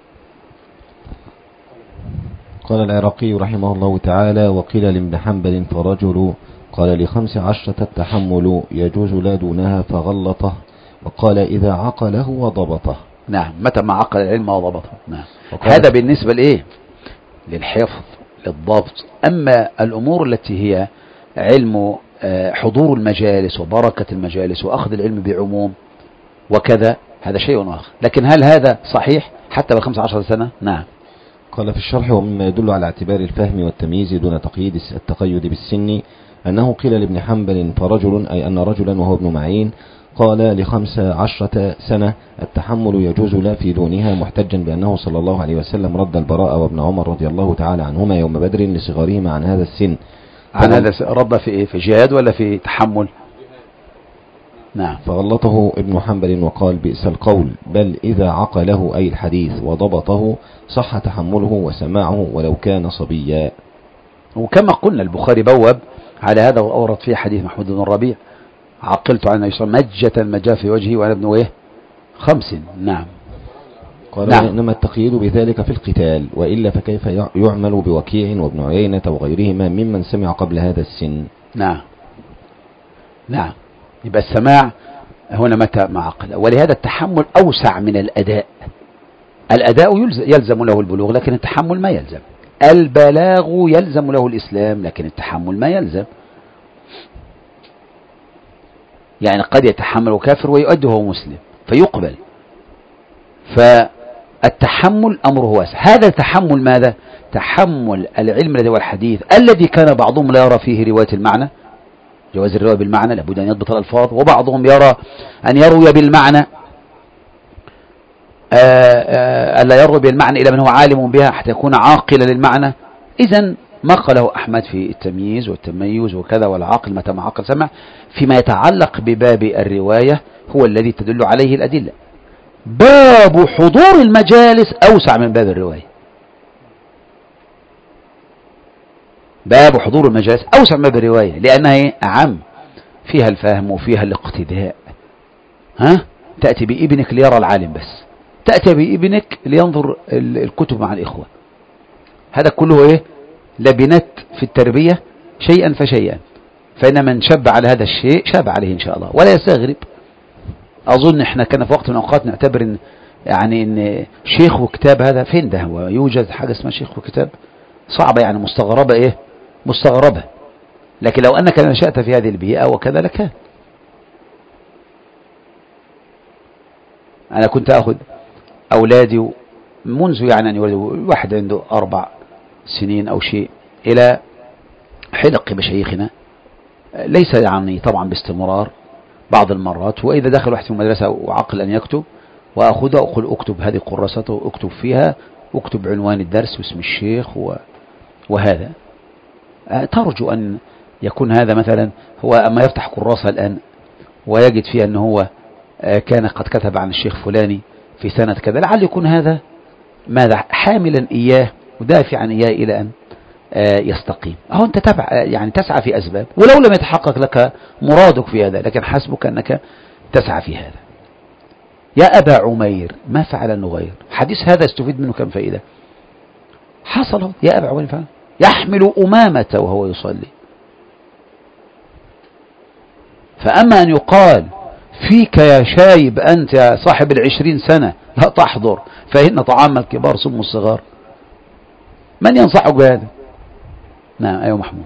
قال العراقي رحمه الله تعالى وقيل لابن حنبل فرجل قال لخمس عشرة التحمل يجوز لا دونها فغلطه، وقال إذا عقله وضبطه. نعم. متى ما عقل العلم وضبطه. نعم. هذا بالنسبة لإيه؟ للحفظ للضبط. أما الأمور التي هي علم حضور المجالس وبركة المجالس وأخذ العلم بعموم وكذا، هذا شيء آخر. لكن هل هذا صحيح حتى بالخمس عشر سنة؟ نعم. قال في الشرح ومما يدل على اعتبار الفهم والتمييز دون تقييد التقيد بالسن أنه قيل لابن حنبل فرجل، أي أن رجلا وهو ابن معين قال لخمس عشرة سنة التحمل يجوز لا في دونها، محتجا بأنه صلى الله عليه وسلم رد البراء وابن عمر رضي الله تعالى عنهما يوم بدر لصغارهما عن هذا السن. عن هذا رد في إيه؟ في جهاد ولا في تحمل؟ نعم. فغلطه ابن حنبل وقال بئس القول، بل إذا عقله أي الحديث وضبطه صح تحمله وسماعه ولو كان صبيا. وكما قلنا البخاري بوب على هذا وأورد فيه حديث محمود بن الربيع عقلت عن النبي صلى الله عليه وسلم مجة مجا في وجهي وأنا ابن إيه؟ خمس. نعم. قال نعم. إنما التقييد بذلك في القتال، وإلا فكيف يعمل بوكيع وابن عيينة وغيرهما ممن سمع قبل هذا السن. نعم. نعم. يبقى السماع هنا متى مع عقل. ولهذا التحمل أوسع من الأداء. الأداء يلزم له البلوغ لكن التحمل ما يلزم. البلاغ يلزم له الإسلام لكن التحمل ما يلزم. يعني قد يتحمل كافر ويؤدي وهو مسلم فيقبل. التحمل أمره واسع. هذا تحمل ماذا؟ تحمل العلم الذي هو الحديث الذي كان بعضهم لا يرى فيه رواية المعنى، جواز الرواية بالمعنى لابد أن يضبط الألفاظ، وبعضهم يرى أن يروي بالمعنى ألا يروي بالمعنى إلا من هو عالم بها حتى يكون عاقلا للمعنى. إذن ما قاله أحمد في التمييز والتميز وكذا والعاقل متى ما عقل سمع فيما يتعلق بباب الرواية هو الذي تدل عليه الأدلة. باب حضور المجالس أوسع من باب الرواية. باب حضور المجالس أوسع من باب الرواية لأنها أعم، فيها الفهم وفيها الاقتداء. ها؟ تأتي بابنك ليرى العالم بس، تأتي بابنك لينظر الكتب مع الإخوة. هذا كله إيه؟ لبنات في التربية شيئا فشيئا، فإن من شب على هذا الشيء شاب عليه إن شاء الله ولا يستغرب. أظن إحنا كان في وقت من الأوقات نعتبر إن يعني إن شيخ وكتاب هذا فين ده؟ هو يوجد حاجة اسمها شيخ وكتاب؟ صعبة يعني، مستغربة إيه؟ مستغربة. لكن لو أنك نشأت في هذه البيئة وكذا لكان. أنا كنت أخذ أولادي منذ يعني أن يولدوا، واحد عنده أربع سنين أو شيء، إلى حلق مشايخنا، ليس يعني طبعا باستمرار، بعض المرات. وإذا دخل واحد في المدرسة وعقل أن يكتب وأخذها أقول أكتب هذه قرصته، أكتب فيها، أكتب عنوان الدرس واسم الشيخ وهذا. ترجو أن يكون هذا مثلا هو أما يفتح قراصة الآن ويجد فيها أنه هو كان قد كتب عن الشيخ فلاني في سنة كذا، لعل يكون هذا ماذا حاملا إياه ودافعا إياه إلى أن يستقيم. أهو أنت تبع يعني تسعى في أسباب، ولو لم يتحقق لك مرادك في هذا لكن حسبك أنك تسعى في هذا. يا أبا عمير ما فعل النغير؟ حديث هذا استفيد منه كم فائدة. حصل يا أبا عمير فعل يحمل أمامة وهو يصلي. فأما أن يقال فيك يا شايب أنت يا صاحب العشرين سنة لا تحضر فإن طعام الكبار سم الصغار، من ينصحك بهذا؟ نعم أيوة محمود.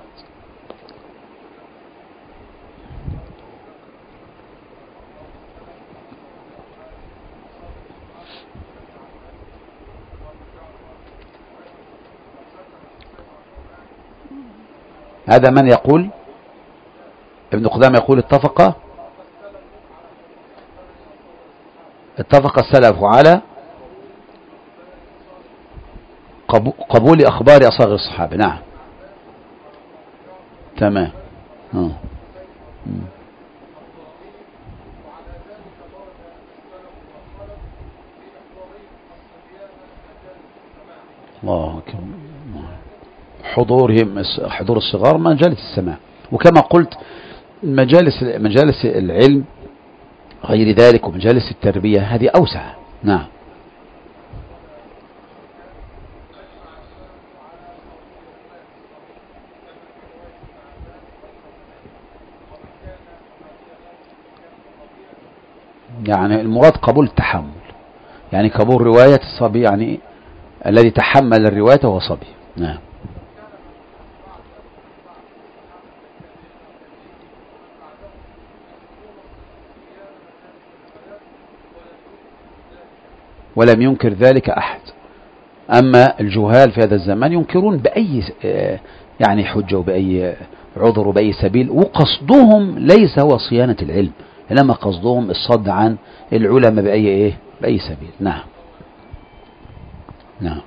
هذا من يقول؟ ابن قدامة يقول اتفق اتفق السلف على قبول أخبار أصاغر الصحابة. نعم تمام. اه الله أكبر. حضورهم حضور الصغار مجالس السماع، وكما قلت مجالس مجالس العلم غير ذلك ومجالس التربية هذه أوسع. نعم يعني المراد قبول التحمل، يعني قبول رواية الصبي، يعني الذي تحمل الرواية وهو صبي. نعم ولم ينكر ذلك أحد. أما الجهال في هذا الزمان ينكرون بأي يعني حجة وبأي عذر وبأي سبيل، وقصدهم ليس هو صيانة العلم، إنما قصدهم الصد عن العلماء بأي إيه بأي سبيل. نعم نعم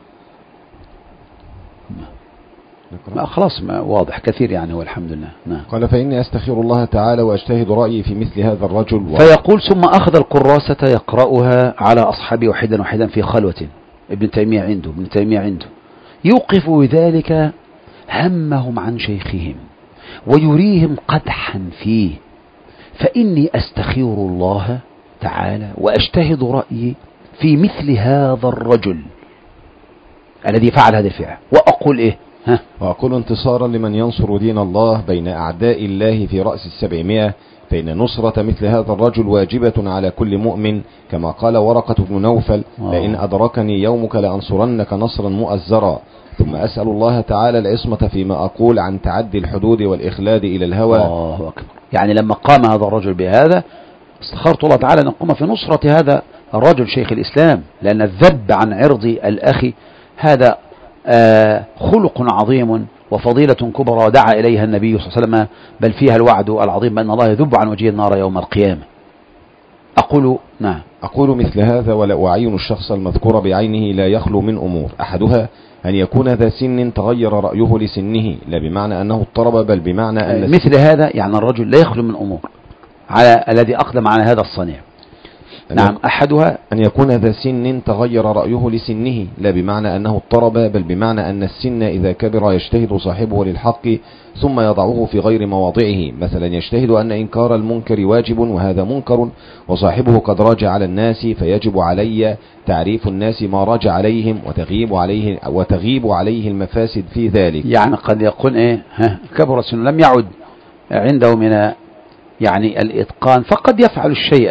ما خلاص ما واضح كثير يعني والحمد لله. نعم. قال فإني أستخير الله تعالى وأجتهد رأيي في مثل هذا الرجل و... فيقول ثم أخذ الكراسة يقرأها على أصحابه واحدا واحدا في خلوة. ابن تيمية عنده ابن تيمية عنده يوقف بذلك همهم عن شيخهم ويريهم قدحا فيه. فإني أستخير الله تعالى وأجتهد رأيي في مثل هذا الرجل الذي فعل هذا الفعل، وأقول إيه ها؟ وأقول انتصارا لمن ينصر دين الله بين أعداء الله في رأس السبعمائة، فإن نصرة مثل هذا الرجل واجبة على كل مؤمن، كما قال ورقة بن نوفل لئن أدركني يومك لأنصرنك نصرا مؤزرا. ثم أسأل الله تعالى العصمة فيما أقول عن تعدي الحدود والإخلاد إلى الهوى. الله أكبر. يعني لما قام هذا الرجل بهذا استخرت الله تعالى أن نقوم في نصرة هذا الرجل شيخ الإسلام، لأن الذب عن عرض الأخ هذا آه خلق عظيم وفضيلة كبرى ودعا إليها النبي صلى الله عليه وسلم، بل فيها الوعد العظيم بأن الله يذب عن وجه النار يوم القيامة. أقول نعم أقول مثل هذا ولا أعين الشخص المذكور بعينه لا يخلو من أمور، أحدها أن يكون ذا سن تغير رأيه لسنه، لا بمعنى أنه اضطرب بل بمعنى أن مثل هذا يعني الرجل لا يخلو من أمور على الذي أقدم على هذا الصنيع. نعم أحدها أن يكون ذا سن تغير رأيه لسنه، لا بمعنى أنه اضطرب بل بمعنى أن السن إذا كبر يجتهد صاحبه للحق ثم يضعه في غير مواضعه، مثلا يجتهد أن إنكار المنكر واجب وهذا منكر وصاحبه قد راجع على الناس فيجب علي تعريف الناس ما راجع عليهم وتغيب عليه وتغيب عليه المفاسد في ذلك. يعني قد يقول إيه ها كبر سنه لم يعد عنده من يعني الإتقان، فقد يفعل الشيء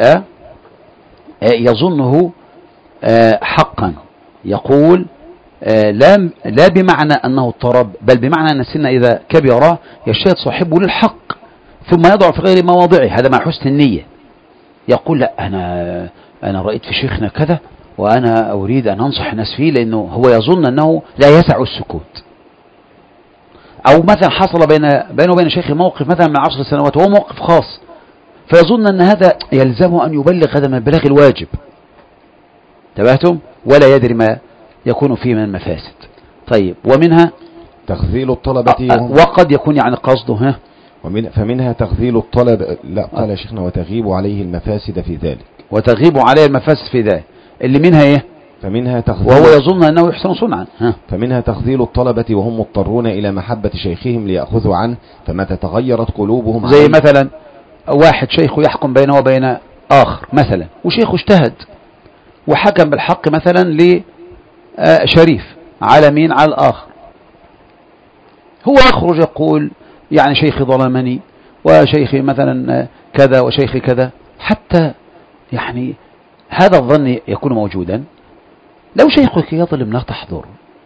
يظنه حقا، يقول لا لا بمعنى أنه اضطرب بل بمعنى أن السن إذا كبر يجتهد صاحبه للحق ثم يضع في غير مواضعه، هذا مع حسن النية. يقول لا أنا أنا رأيت في شيخنا كذا وأنا أريد أن أنصح الناس فيه، لأنه هو يظن أنه لا يسع السكوت. أو مثلا حصل بين بينه وبين شيخه موقف مثلا من عشر سنوات وهو موقف خاص، فيظن أن هذا يلزمه أن يبلغ هذا من البلاغ الواجب، تبهتم، ولا يدري ما يكون فيه من المفاسد. طيب ومنها تخذيل الطلبة وقد يكون يعني قصده ها ومن فمنها تخذيل الطلب لا قال يا شيخنا وتغيب عليه المفاسد في ذلك، وتغيب عليه المفاسد في ذلك اللي منها ايه فمنها تخذيل وهو يظن أنه يحسن صنعا ها فمنها تخذيل الطلبة وهم مضطرون إلى محبة شيخهم ليأخذوا عنه، فمتى تغيرت قلوبهم زي مثلا واحد شيخه يحكم بينه وبين آخر مثلا، وشيخه اجتهد وحكم بالحق مثلا لشريف على مين على الآخر، هو يخرج يقول يعني شيخي ظلمني وشيخي مثلا كذا وشيخي كذا، حتى يعني هذا الظن يكون موجودا. لو شيخك يظلم لا تحضر،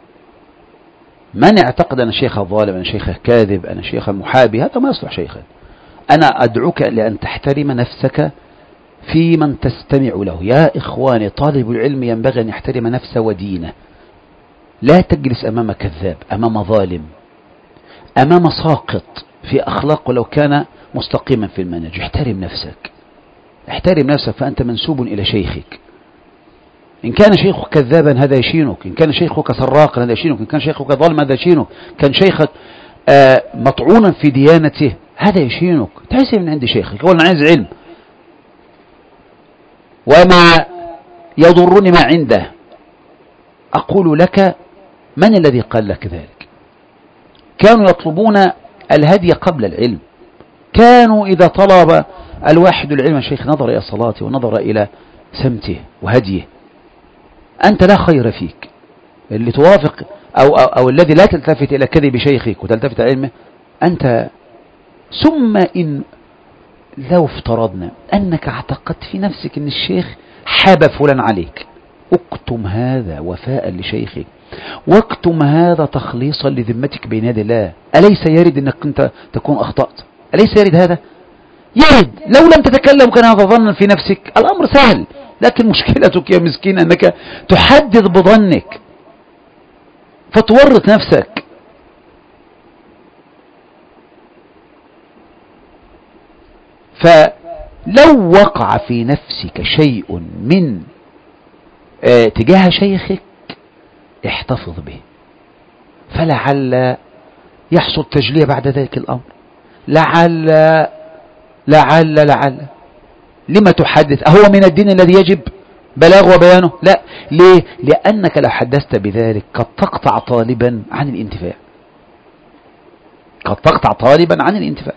من اعتقد أن شيخه ظالم أن شيخه كاذب أن شيخه محابي هذا ما يصلح شيخا. أنا أدعوك لأن تحترم نفسك في من تستمع له. يا إخواني طالب العلم ينبغي أن يحترم نفسه ودينه، لا تجلس أمام كذاب أمام ظالم أمام ساقط في أخلاق لو كان مستقيما في المنهج. احترم نفسك احترم نفسك فأنت منسوب إلى شيخك. إن كان شيخك كذابا هذا يشينك، إن كان شيخك سراقا هذا يشينك، إن كان شيخك ظالما هذا يشينك، كان شيخك آه مطعونا في ديانته هذا يشينك. تعيش من عند شيخك يقول أنا عايز علم وما يضرني ما عنده. أقول لك من الذي قال لك ذلك؟ كانوا يطلبون الهدي قبل العلم، كانوا إذا طلب الواحد العلم الشيخ نظر إلى صلاته ونظر إلى سمته وهديه. أنت لا خير فيك اللي توافق أو, أو, أو الذي لا تلتفت إلى كذب شيخك وتلتفت إلى علمه أنت. ثم إن لو افترضنا أنك اعتقدت في نفسك أن الشيخ حاب فلان عليك، اكتم هذا وفاء لشيخك، واكتم هذا تخليصا لذمتك بين يدي الله. أليس يرد أنك كنت تكون أخطأت؟ أليس يرد هذا؟ يرد. لو لم تتكلم كان هذا ظنا في نفسك الأمر سهل، لكن مشكلتك يا مسكين أنك تحدث بظنك فتورط نفسك. فلو وقع في نفسك شيء من اه تجاه شيخك احتفظ به، فلعل يحصل تجلية بعد ذلك الأمر. لعل لعل لعل لما تحدث أهو من الدين الذي يجب بلاغ وبيانه؟ لا. ليه؟ لأنك لو حدثت بذلك قد تقطع طالبا عن الانتفاع، قد تقطع طالبا عن الانتفاع.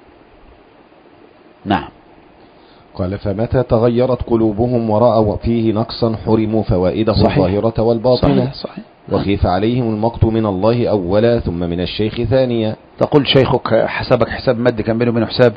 نعم. قال فمتى تغيرت قلوبهم ورأوا فيه نقصا حرموا فوائده الظاهرة والباطنة. صحيح صحيح. وخيف عليهم المقت من الله أولا ثم من الشيخ ثانيا. تقول شيخك حسابك حساب مادي كان بينه وبينه حساب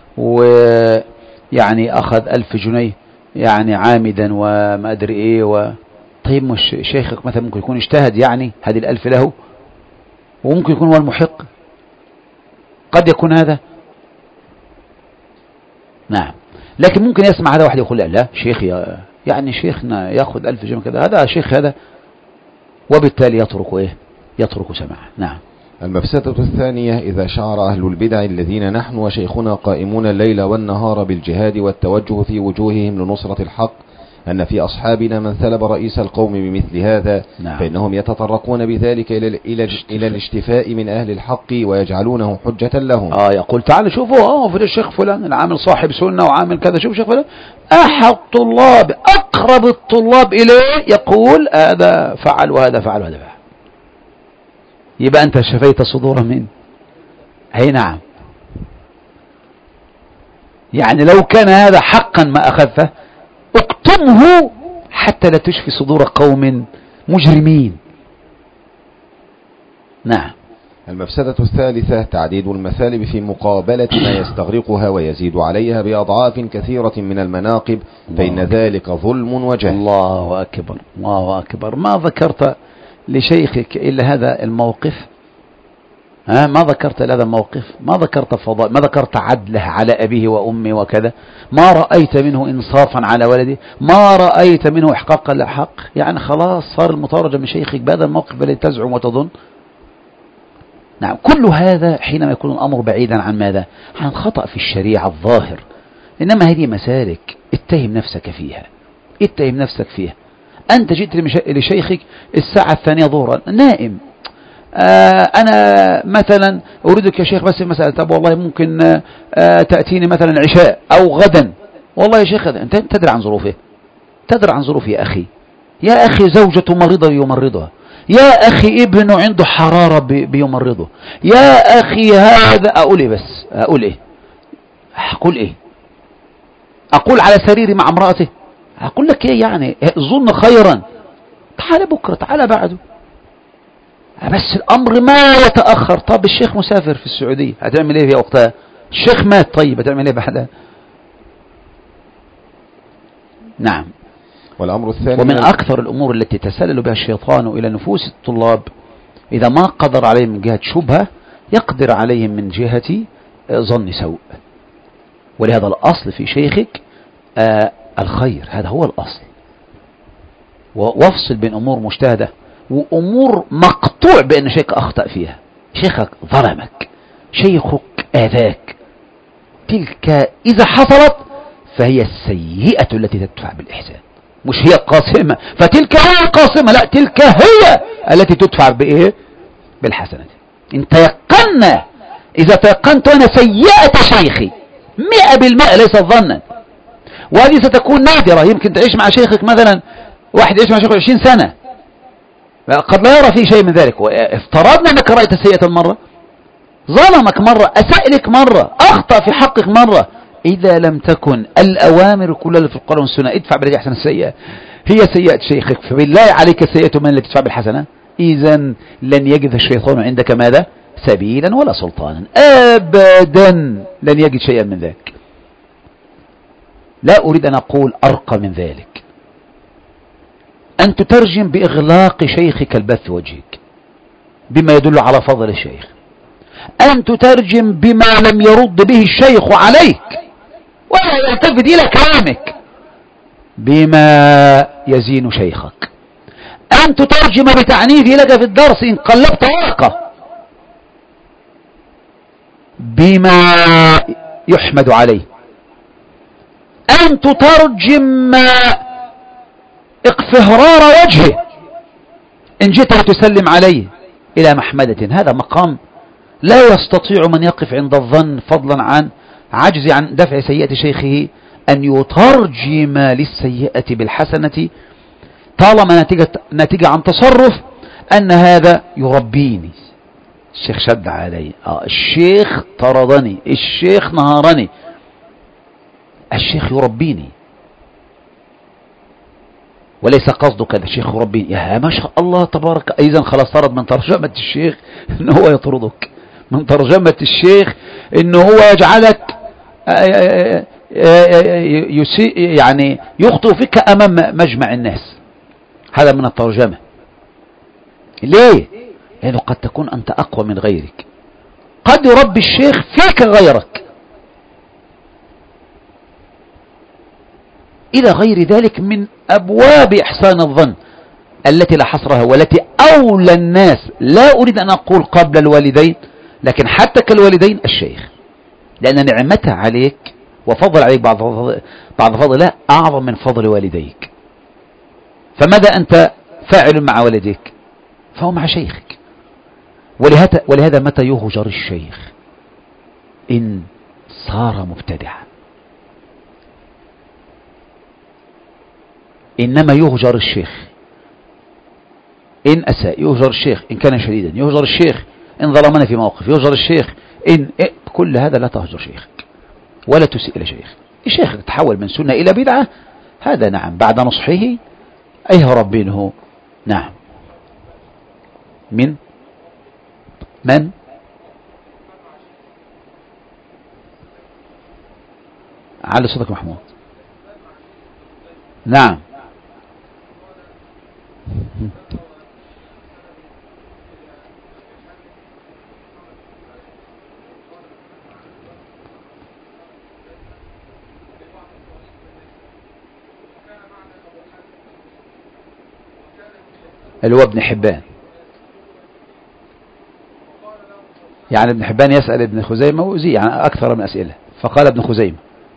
ويعني أخذ ألف جنيه يعني عامدا وما أدري إيه و... طيب مش شيخك مثلا ممكن يكون اجتهد يعني هذه الألف له وممكن يكون هو المحق، قد يكون هذا. نعم. لكن ممكن يسمع هذا واحد يقول لا لا شيخي يعني شيخنا ياخذ ألف جنيه كذا، هذا شيخ هذا، وبالتالي يترك إيه؟ يترك سماعه. نعم. المفسدة الثانية: إذا شعر أهل البدع الذين نحن وشيخنا قائمون الليل والنهار بالجهاد والتوجه في وجوههم لنصرة الحق أن في أصحابنا من ثلب رئيس القوم بمثل هذا، نعم. فإنهم يتطرقون بذلك إلى إلى إلى الاشتفاء من أهل الحق ويجعلونه حجة لهم. آه يقول تعالوا شوفوا اه في الشيخ فلان العامل صاحب سنة وعامل كذا، شوف شيخ فلان أحد الطلاب أقرب الطلاب إليه يقول هذا فعل وهذا فعل وهذا فعل، يبقى أنت شفيت صدور من أي نعم. يعني لو كان هذا حقا ما أخذته اكتمه حتى لا تشفي صدور قوم مجرمين. نعم. المفسدة الثالثة: تعديد المثالب في مقابلة ما يستغرقها ويزيد عليها بأضعاف كثيرة من المناقب، فإن ذلك ظلم وجهل. الله أكبر الله أكبر. ما ذكرت لشيخك إلا هذا الموقف؟ ها ما ذكرت هذا الموقف؟ ما ذكرت فضاء، ما ذكرت عدله على أبيه وأمه وكذا، ما رأيت منه إنصافا على ولده، ما رأيت منه إحقاقا للحق. يعني خلاص صار المترجم من شيخك بهذا الموقف الذي تزعم وتظن. نعم. كل هذا حينما يكون الأمر بعيدا عن ماذا؟ عن خطأ في الشريعة الظاهر. إنما هذه مسالك اتهم نفسك فيها، اتهم نفسك فيها. أنت جئت لشيخك الساعة الثانية ظهرا نائم، آه أنا مثلا أريدك يا شيخ بس في مسألة، طب والله ممكن آه تأتيني مثلا عشاء أو غدا. والله يا شيخ أنت تدري عن ظروفه، تدري عن ظروفه يا أخي. يا أخي زوجته مريضة يمرضها، يا أخي ابنه عنده حرارة بيمرضه، يا أخي هذا. أقول إيه بس؟ أقول إيه؟ أقول إيه؟ أقول على سريري مع امرأته؟ أقول لك إيه يعني؟ ظن خيرا، تعال بكرة تعال بعده، بس الأمر ما يتأخر. طب الشيخ مسافر في السعودية هتعمل إيه في وقتها؟ الشيخ مات، طيب هتعمل إيه بعدها؟ نعم. والأمر الثاني: ومن أكثر الأمور التي تسلل بها الشيطان إلى نفوس الطلاب إذا ما قدر عليهم من جهة شبهة يقدر عليهم من جهة ظن سوء. ولهذا الأصل في شيخك آه الخير، هذا هو الأصل. وافصل بين أمور مجتهدة وأمور مقطوع بأن شيخك أخطأ فيها. شيخك ظلمك، شيخك آذاك، تلك إذا حصلت فهي السيئة التي تدفع بالإحسان، مش هي القاسمة. فتلك هي القاسمة، لا تلك هي التي تدفع بإيه؟ بالحسنة. إن تيقنا، إذا تيقنت أنا سيئة شيخي مئة بالمئة ليس ظنا، وهذه ستكون نادرة. يمكن تعيش مع شيخك مثلا، واحد يعيش مع شيخه عشرين سنة قد لا يرى فيه شيء من ذلك. افترضنا أنك رأيت سيئة مرة، ظلمك مرة، أساء لك مرة، أخطأ في حقك مرة. إذا لم تكن الأوامر كلها في القرآن والسنة ادفع بالتي أحسن السيئة هي سيئة شيخك، فبالله عليك السيئة من التي تدفع بالحسنة، إذا لن يجد الشيطان عندك ماذا؟ سبيلا ولا سلطانا، أبدا لن يجد شيئا من ذلك. لا أريد أن أقول أرقى من ذلك، أن تترجم بإغلاق شيخك البث وجهك بما يدل على فضل الشيخ، أن تترجم بما لم يرد به الشيخ عليك ولا يلتفت إلى كلامك بما يزين شيخك، أن تترجم بتعنيفه لك في الدرس إن قلبت ورقة بما يحمد عليه، أن تترجم اقفهرار وجهه إن جئت لتسلم عليه إلى محمدة. هذا مقام لا يستطيع من يقف عند الظن فضلا عن عجز عن دفع سيئة شيخه أن يترجم للسيئة بالحسنة طالما نتيجة, نتيجة عن تصرف أن هذا يربيني. الشيخ شد علي، آه الشيخ طردني، الشيخ نهارني، الشيخ يربيني وليس قصده كذا. الشيخ يربيني، يا ما شاء الله تبارك. إذن خلاص صارت من ترجمة الشيخ إنه هو يطردك، من ترجمة الشيخ إنه هو يجعلك يعني يخطئ فيك أمام مجمع الناس. هذا من الترجمة. ليه؟ لأنه قد تكون أنت أقوى من غيرك، قد يربي الشيخ فيك غيرك. إلى غير ذلك من أبواب إحسان الظن التي لا حصرها، والتي أولى الناس، لا أريد أن أقول قبل الوالدين، لكن حتى كالوالدين الشيخ، لأن نعمتها عليك وفضل عليك بعض بعض فضله أعظم من فضل والديك. فماذا أنت فاعل مع والديك؟ فهو مع شيخك. ولهذا, ولهذا متى يهجر الشيخ؟ إن صار مبتدعا. إنما يهجر الشيخ إن أساء، يهجر الشيخ إن كان شديدا، يهجر الشيخ إن ظلمنا في موقف، يهجر الشيخ إن إيه كل هذا لا تهجر شيخك ولا تسيء إلى شيخك. الشيخ تحول من سنة إلى بدعة، هذا نعم بعد نصحه أيهرب منه. نعم. من من على صوتك محمود. نعم. اللي هو ابن حبان، يعني ابن حبان يسأل ابن خزيمة وزي يعني أكثر من أسئلة، فقال ابن خزيمة: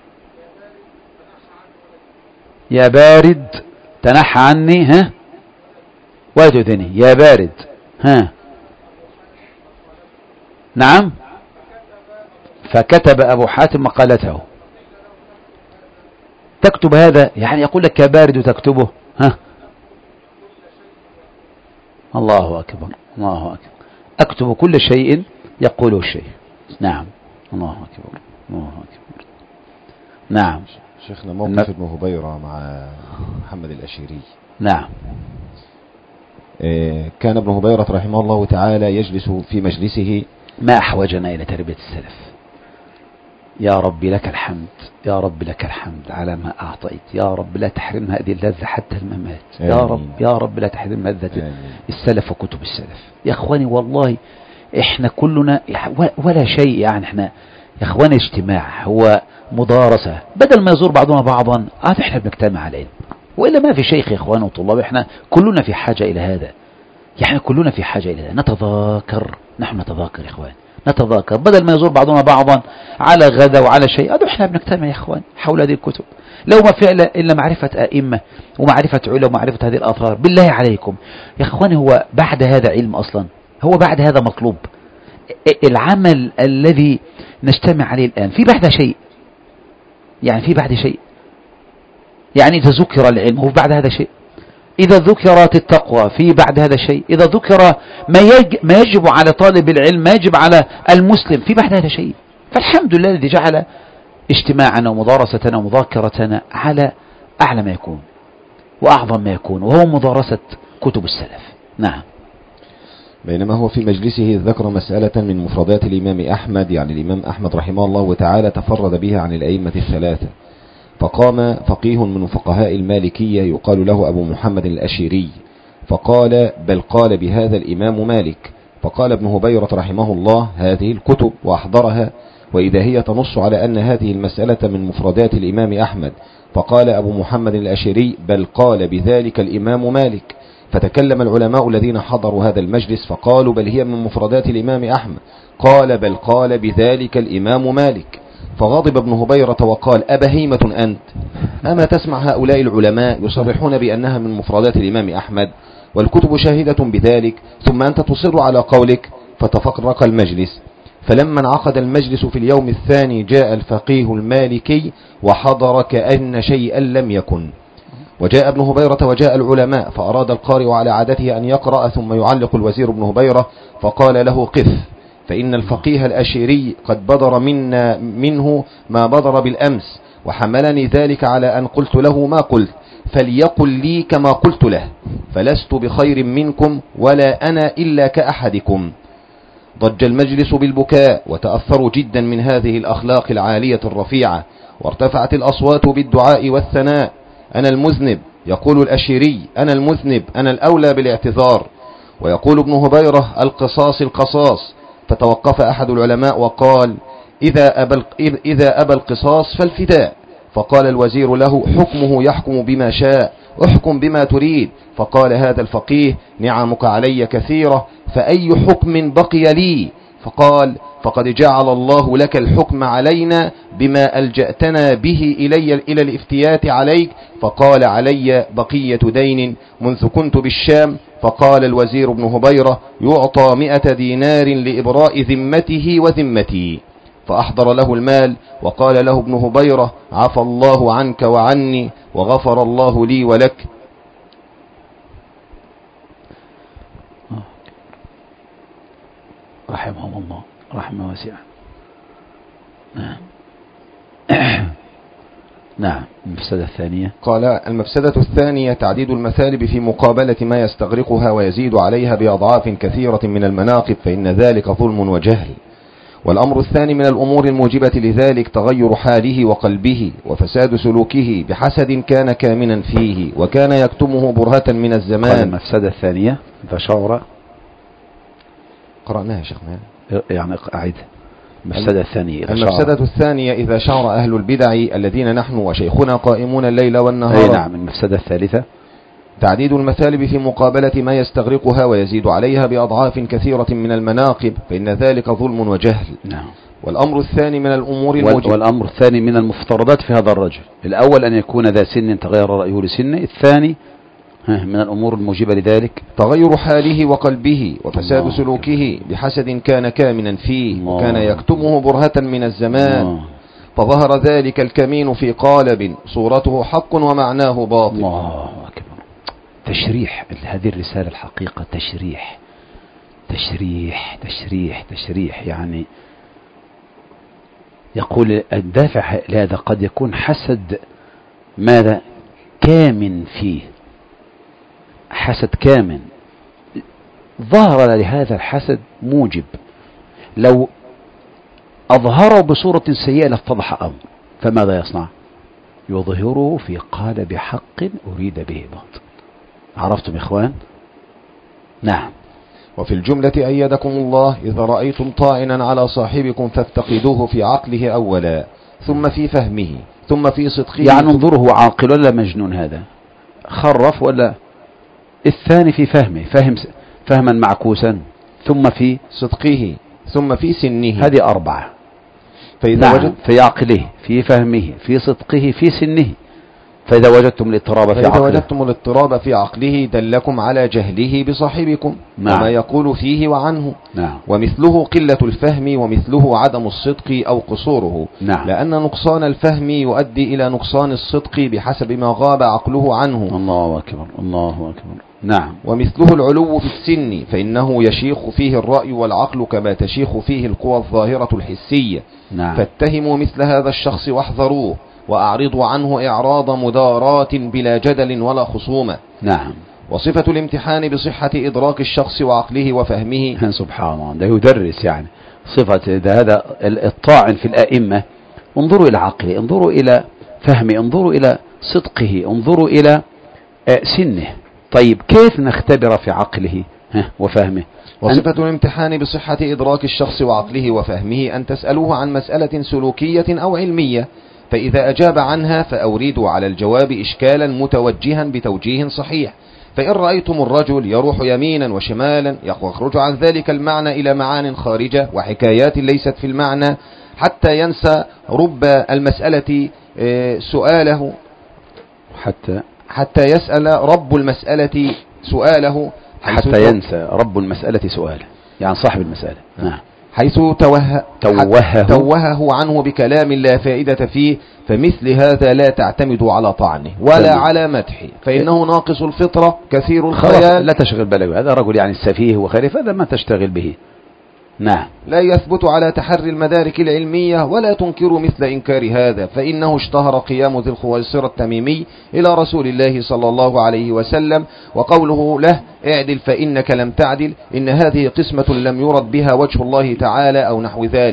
يا بارد تنحى عني ها ولا تؤذني. يا بارد ها. نعم. فكتب أبو حاتم مقالته. تكتب هذا يعني يقول لك يا بارد تكتبه ها. الله أكبر الله أكبر. أكتب كل شيء يقوله الشيء. نعم. الله أكبر الله أكبر. نعم. شيخنا موقف ابن هبيرة مع محمد الأشيري. نعم. كان ابن هبيرة رحمه الله تعالى يجلس في مجلسه. ما أحوجنا إلى تربية السلف. يا رب لك الحمد، يا رب لك الحمد على ما أعطيت، يا رب لا تحرمنا هذه اللذة حتى الممات، يا رب يا رب لا تحرمنا لذة السلف وكتب السلف. يا إخواني والله إحنا كلنا ولا شيء، يعني إحنا يا إخواني اجتماع هو مدارسة، بدل ما يزور بعضنا بعضا آه إحنا بنجتمع على العلم، وإلا ما في شيخ يا إخواني وطلاب، إحنا كلنا في حاجة إلى هذا، يعني كلنا في حاجة إلى هذا. نتذاكر، نحن نتذاكر يا إخوان، نتذاكر بدل ما يزور بعضنا بعضا على غدا وعلى شيء. هذا احنا بنجتمع يا اخوان حول هذه الكتب، لو ما فعل الا معرفة ائمة ومعرفة علم ومعرفة هذه الاثار. بالله عليكم يا اخوان، هو بعد هذا علم اصلا؟ هو بعد هذا مطلوب؟ العمل الذي نجتمع عليه الان في بعد شيء؟ يعني في بعد شيء؟ يعني اذا ذكر العلم هو بعد هذا شيء؟ إذا ذكرت التقوى في بعد هذا شيء؟ إذا ذكر ما ما يجب على طالب العلم، ما يجب على المسلم في بعد هذا شيء؟ فالحمد لله الذي جعل اجتماعنا ومدارستنا ومذاكرتنا على أعلى ما يكون وأعظم ما يكون، وهو مدارسة كتب السلف. نعم. بينما هو في مجلسه ذكر مسألة من مفردات الإمام أحمد، يعني الإمام أحمد رحمه الله تعالى تفرد بها عن الأئمة الثلاثة، فقام فقيه من فقهاء المالكية يقال له أبو محمد الأشيري فقال: بل قال بهذا الإمام مالك. فقال ابن هبيرة رحمه الله: هذه الكتب وأحضرها، وإذا هي تنص على أن هذه المسألة من مفردات الإمام أحمد. فقال أبو محمد الأشيري: بل قال بذلك الإمام مالك. فتكلم العلماء الذين حضروا هذا المجلس فقالوا: بل هي من مفردات الإمام أحمد. قال: بل قال بذلك الإمام مالك. فغضب ابن هبيرة وقال: أبهيمة أنت؟ أما تسمع هؤلاء العلماء يصرحون بأنها من مفردات الإمام أحمد والكتب شاهدة بذلك، ثم أنت تصر على قولك. فتفرق المجلس. فلما انعقد المجلس في اليوم الثاني جاء الفقيه المالكي وحضر كأن شيئا لم يكن، وجاء ابن هبيرة وجاء العلماء، فأراد القارئ على عادته أن يقرأ ثم يعلق الوزير ابن هبيرة، فقال له: قف، فإن الفقيه الأشيري قد بدر منا منه ما بدر بالأمس، وحملني ذلك على أن قلت له ما قلت، فليقل لي كما قلت له، فلست بخير منكم ولا أنا إلا كأحدكم. ضج المجلس بالبكاء وتأثروا جدا من هذه الأخلاق العالية الرفيعة، وارتفعت الأصوات بالدعاء والثناء. أنا المذنب، يقول الأشيري، أنا المذنب، أنا الأولى بالاعتذار. ويقول ابن هبيرة: القصاص القصاص. فتوقف أحد العلماء وقال: إذا أبى, إذا أبى القصاص فالفداء. فقال الوزير له: حكمه يحكم بما شاء، احكم بما تريد. فقال هذا الفقيه: نعمك علي كثيرة، فأي حكم بقي لي؟ فقال: فقد جعل الله لك الحكم علينا بما ألجأتنا به إلي إلى الافتيات عليك. فقال: علي بقية دين منذ كنت بالشام. فقال الوزير بن هبيرة: يعطى مئة دينار لإبراء ذمته وذمتي. فأحضر له المال، وقال له ابن هبيرة: عفى الله عنك وعني، وغفر الله لي ولك. رحمهم الله رحمه واسعة. نعم. نعم. المفسدة الثانية. قال: المفسدة الثانية تعديد المثالب في مقابلة ما يستغرقها ويزيد عليها بأضعاف كثيرة من المناقب، فإن ذلك ظلم وجهل. والأمر الثاني من الأمور الموجبة لذلك تغير حاله وقلبه وفساد سلوكه بحسد كان كامنا فيه وكان يكتمه برهة من الزمان. المفسدة الثانية فشعر قرأناها يا شيخنا، يعني أعيد. المفسدة الثانية المفسدة الثانية إذا شعر أهل البدع الذين نحن وشيخنا قائمون الليل والنهار. أي نعم. المفسدة الثالثة تعديد المثالب في مقابلة ما يستغرقها ويزيد عليها بأضعاف كثيرة من المناقب، فإن ذلك ظلم وجهل. نعم. والأمر الثاني من الأمور الموجبة والأمر الثاني من المفترضات في هذا الرجل: الأول أن يكون ذا سن تغير رأيه لسنه، الثاني من الأمور الموجبة لذلك تغير حاله وقلبه وفساد الله سلوكه بحسد كان كامنا فيه الله وكان يكتمه برهة من الزمان. الله فظهر ذلك الكمين في قالب صورته حق ومعناه باطل. الله أكبر. تشريح هذه الرسالة الحقيقة، تشريح تشريح تشريح تشريح يعني يقول الدافع لهذا قد يكون حسد ماذا كامن فيه، حسد كامن. ظهر لهذا الحسد موجب، لو أظهره بصورة سيئة لاتضح أمر، فماذا يصنع؟ يظهره في قالب حق أريد به باطل. عرفتم إخوان؟ نعم. وفي الجملة أيدكم الله: إذا رأيتم طاعنا على صاحبكم فافتقدوه في عقله أولا، ثم في فهمه، ثم في صدقه. يعني انظره عاقل ولا مجنون؟ هذا خرف ولا؟ الثاني في فهمه، فهم فهما معكوسا، ثم في صدقه، ثم في سنه. هذه أربعة. فإذا نعم. وجد في عقله، في فهمه، في صدقه، في سنه. فإذا وجدتم الاضطراب في فإذا عقله وجدتم الاضطراب في عقله دلكم على جهله بصاحبكم. نعم. وما يقول فيه وعنه. نعم. ومثله قلة الفهم، ومثله عدم الصدق أو قصوره. نعم. لأن نقصان الفهم يؤدي إلى نقصان الصدق بحسب ما غاب عقله عنه. الله أكبر الله أكبر. نعم. ومثله العلو في السن، فإنه يشيخ فيه الرأي والعقل كما تشيخ فيه القوى الظاهرة الحسية. نعم. فاتهموا مثل هذا الشخص واحذروه، وأعرضوا عنه إعراض مدارات بلا جدل ولا خصومة. نعم. وصفة الامتحان بصحة إدراك الشخص وعقله وفهمه. سبحان الله، ده يدرس يعني صفة ده هذا الطاعن في الأئمة. انظروا إلى عقله، انظروا إلى فهمه، انظروا إلى صدقه، انظروا إلى سنه. طيب كيف نختبر في عقله وفهمه؟ وصفة الامتحان بصحة إدراك الشخص وعقله وفهمه أن تسألوه عن مسألة سلوكية أو علمية، فإذا أجاب عنها فأوريدوا على الجواب إشكالا متوجها بتوجيه صحيح. فإن رأيتم الرجل يروح يمينا وشمالا يخرج عن ذلك المعنى إلى معان خارجة وحكايات ليست في المعنى، حتى ينسى رب المسألة سؤاله حتى حتى يسأل رب المسألة سؤاله حتى ينسى رب المسألة سؤاله، يعني صاحب المسألة. نعم. حيث توه توهه. توهه عنه بكلام لا فائدة فيه، فمثل هذا لا تعتمد على طعنه ولا تمام. على مدحه، فإنه ناقص الفطرة كثير الخيال. لا تشغل بالك، هذا رجل يعني سفيه وخريف، هذا ما تشتغل به. نعم. لا يثبت على تحري المدارك العلمية، ولا تنكر مثل إنكار هذا، فإنه اشتهر قيام ذي الخويصر التميمي إلى رسول الله صلى الله عليه وسلم وقوله له: اعدل فإنك لم تعدل، إن هذه قسمة لم يرد بها وجه الله تعالى أو نحو ذلك.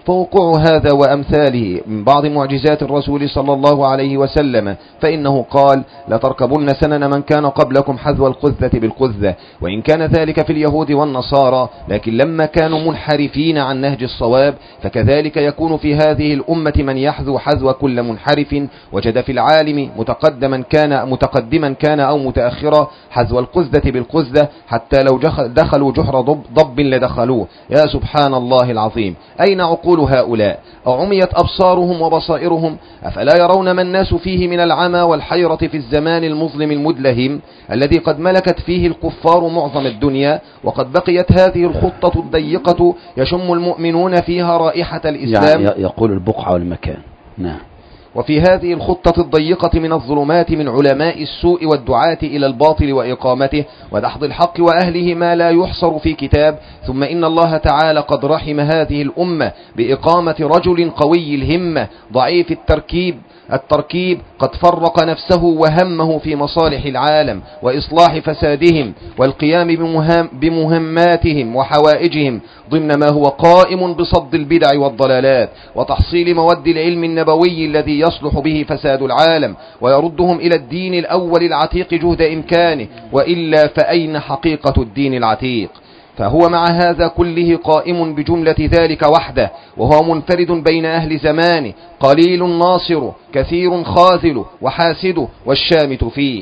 فوقوع هذا وأمثاله من بعض معجزات الرسول صلى الله عليه وسلم، فإنه قال: لتركبن سنن من كان قبلكم حذو القذة بالقذة، وإن كان ذلك في اليهود والنصارى، لكن لما كانوا منحرفين عن نهج الصواب فكذلك يكون في هذه الأمة من يحذو حذو كل منحرف وجد في العالم متقدما كان متقدما كان أو متأخرا حذو القذة بالقذة، حتى لو دخلوا جحر ضب, ضب لدخلوه. يا سبحان الله العظيم، أين عقول هؤلاء؟ أعميت أبصارهم وبصائرهم؟ أفلا يرون ما الناس فيه من العمى والحيرة في الزمان المظلم المدلهم الذي قد ملكت فيه الكفار معظم الدنيا، وقد بقيت هذه الخطة الضيقة يشم المؤمنون فيها رائحة الإسلام؟ يعني يقول البقعة والمكان. نعم. وفي هذه الخطة الضيقة من الظلمات من علماء السوء والدعاة إلى الباطل وإقامته ودحض الحق وأهله ما لا يحصر في كتاب. ثم إن الله تعالى قد رحم هذه الأمة بإقامة رجل قوي الهمة ضعيف التركيب التركيب قد فرق نفسه وهمه في مصالح العالم وإصلاح فسادهم والقيام بمهم بمهماتهم وحوائجهم، ضمن ما هو قائم بصد البدع والضلالات وتحصيل مواد العلم النبوي الذي يصلح به فساد العالم ويردهم إلى الدين الأول العتيق جهد إمكانه، وإلا فأين حقيقة الدين العتيق؟ فهو مع هذا كله قائم بجملة ذلك وحده، وهو منفرد بين أهل زمانه، قليل ناصر كثير خاذل وحاسد والشامت فيه.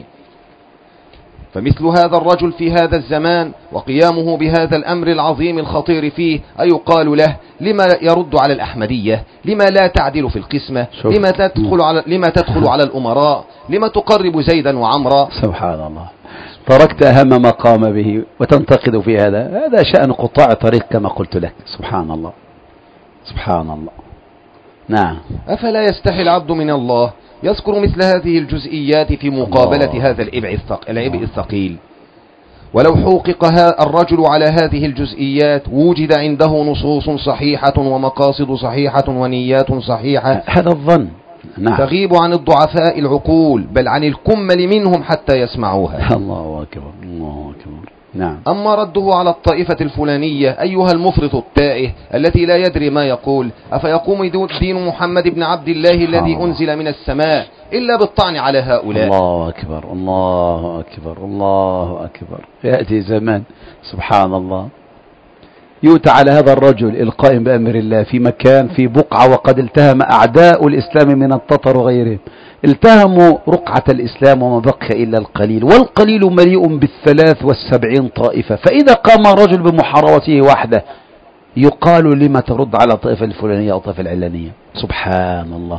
فمثل هذا الرجل في هذا الزمان وقيامه بهذا الأمر العظيم الخطير فيه أيقال له: لما يرد على الأحمدية؟ لما لا تعدل في القسمة؟ لما تدخل على, لما تدخل على الأمراء؟ لما تقرب زيدا وعمرا؟ سبحان الله، تركت أهم ما قام به وتنتقد في هذا. هذا شأن قطاع طريق كما قلت لك. سبحان الله سبحان الله. نعم. أفلا يستحي العبد من الله يذكر مثل هذه الجزئيات في مقابلة الله. هذا العبء الثقيل؟ ولو حوقق الرجل على هذه الجزئيات وجد عنده نصوص صحيحة ومقاصد صحيحة ونيات صحيحة، هذا الظن نعم. تغيب عن الضعفاء العقول بل عن الكمل منهم حتى يسمعوها. الله أكبر الله أكبر. نعم. أما رده على الطائفة الفلانية أيها المفرط التائه التي لا يدري ما يقول، أفيقوم دين محمد بن عبد الله الذي أنزل من السماء إلا بالطعن على هؤلاء؟ الله أكبر الله أكبر الله أكبر. يأتي زمان سبحان الله يؤتى على هذا الرجل القائم بأمر الله في مكان في بقعة، وقد التهم أعداء الإسلام من التتر وغيرهم، التهموا رقعة الإسلام وما بقي إلا القليل، والقليل مليء بالثلاث والسبعين طائفة، فإذا قام رجل بمحاربته وحده يقال: لما ترد على الطائفة الفلانية أو الطائفة العلانية؟ سبحان الله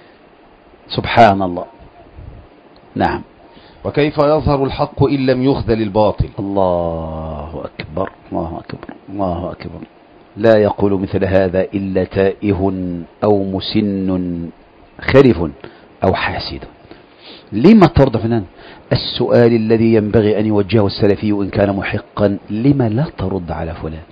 سبحان الله. نعم. وكيف يظهر الحق إن لم يخذل الباطل؟ الله أكبر الله أكبر الله أكبر. لا يقول مثل هذا إلا تائه أو مسن خرف أو حاسد. لما ترد فلان؟ السؤال الذي ينبغي أن يوجهه السلفي إن كان محقا: لما لا ترد على فلان؟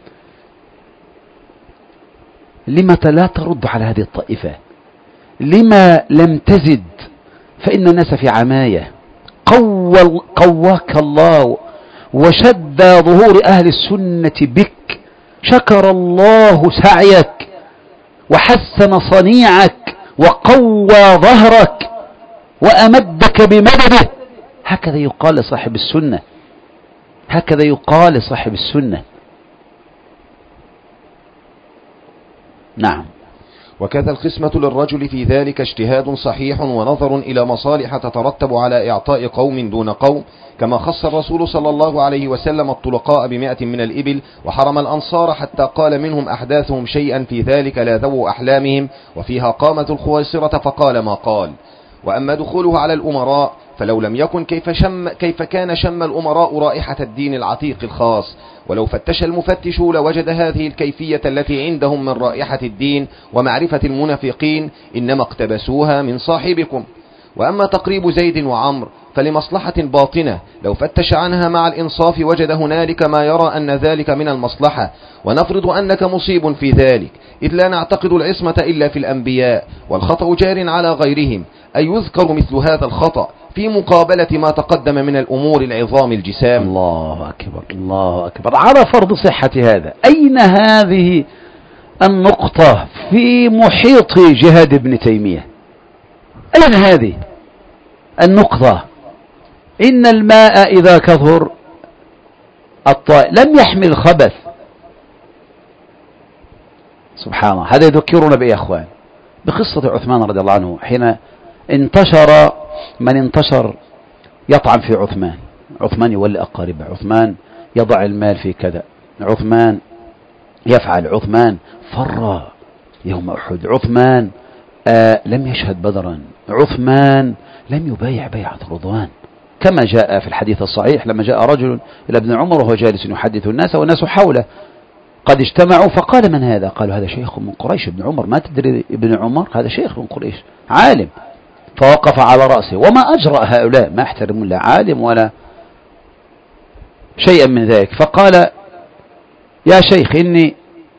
لما لا ترد على هذه الطائفة؟ لما لم تزد؟ فإن الناس في عماية. قوى قواك الله وشد ظهور أهل السنة بك، شكر الله سعيك وحسن صنيعك وقوى ظهرك وأمدك بمدده. هكذا يقال لصاحب السنة، هكذا يقال لصاحب السنة. نعم. وكذا القسمة للرجل في ذلك اجتهاد صحيح ونظر إلى مصالح تترتب على إعطاء قوم دون قوم، كما خص الرسول صلى الله عليه وسلم الطلقاء بمئة من الإبل، وحرم الأنصار حتى قال منهم أحداثهم شيئا في ذلك لا ذو أحلامهم، وفيها قامت الخويصرة فقال ما قال. وأما دخوله على الأمراء فلو لم يكن كيف, شم كيف كان شم الأمراء رائحة الدين العتيق الخاص، ولو فتش المفتش لوجد هذه الكيفية التي عندهم من رائحة الدين ومعرفة المنافقين إنما اقتبسوها من صاحبكم. وأما تقريب زيد وعمر فلمصلحة باطنة، لو فتش عنها مع الإنصاف وجد هنالك ما يرى أن ذلك من المصلحة، ونفرض أنك مصيب في ذلك، إذ لا نعتقد العصمة إلا في الأنبياء والخطأ جار على غيرهم، أي يذكر مثل هذا الخطأ في مقابلة ما تقدم من الأمور العظام الجسام. الله أكبر الله أكبر. على فرض صحة هذا، أين هذه النقطة في محيط جهاد ابن تيمية. أين هذه النقطة؟ إن الماء إذا كثر الطائر لم يحمل خبث. سبحان الله. هذا يذكرنا بإيه يا أخوان؟ بقصة عثمان رضي الله عنه، حين انتشر من انتشر يطعن في عثمان. عثمان يولي أقاربه، عثمان يضع المال في كذا، عثمان يفعل، عثمان فر يوم أحد، عثمان آه لم يشهد بدرا، عثمان لم يبايع بيعة رضوان، كما جاء في الحديث الصحيح لما جاء رجل إلى ابن عمر وهو جالس يحدث الناس والناس حوله قد اجتمعوا، فقال: من هذا؟ قالوا: هذا شيخ من قريش. ابن عمر: ما تدري ابن عمر؟ هذا شيخ من قريش عالم. فوقف على رأسه. وما أجرأ هؤلاء، ما احترمون لا عالم ولا شيئا من ذلك. فقال: يا شيخ إني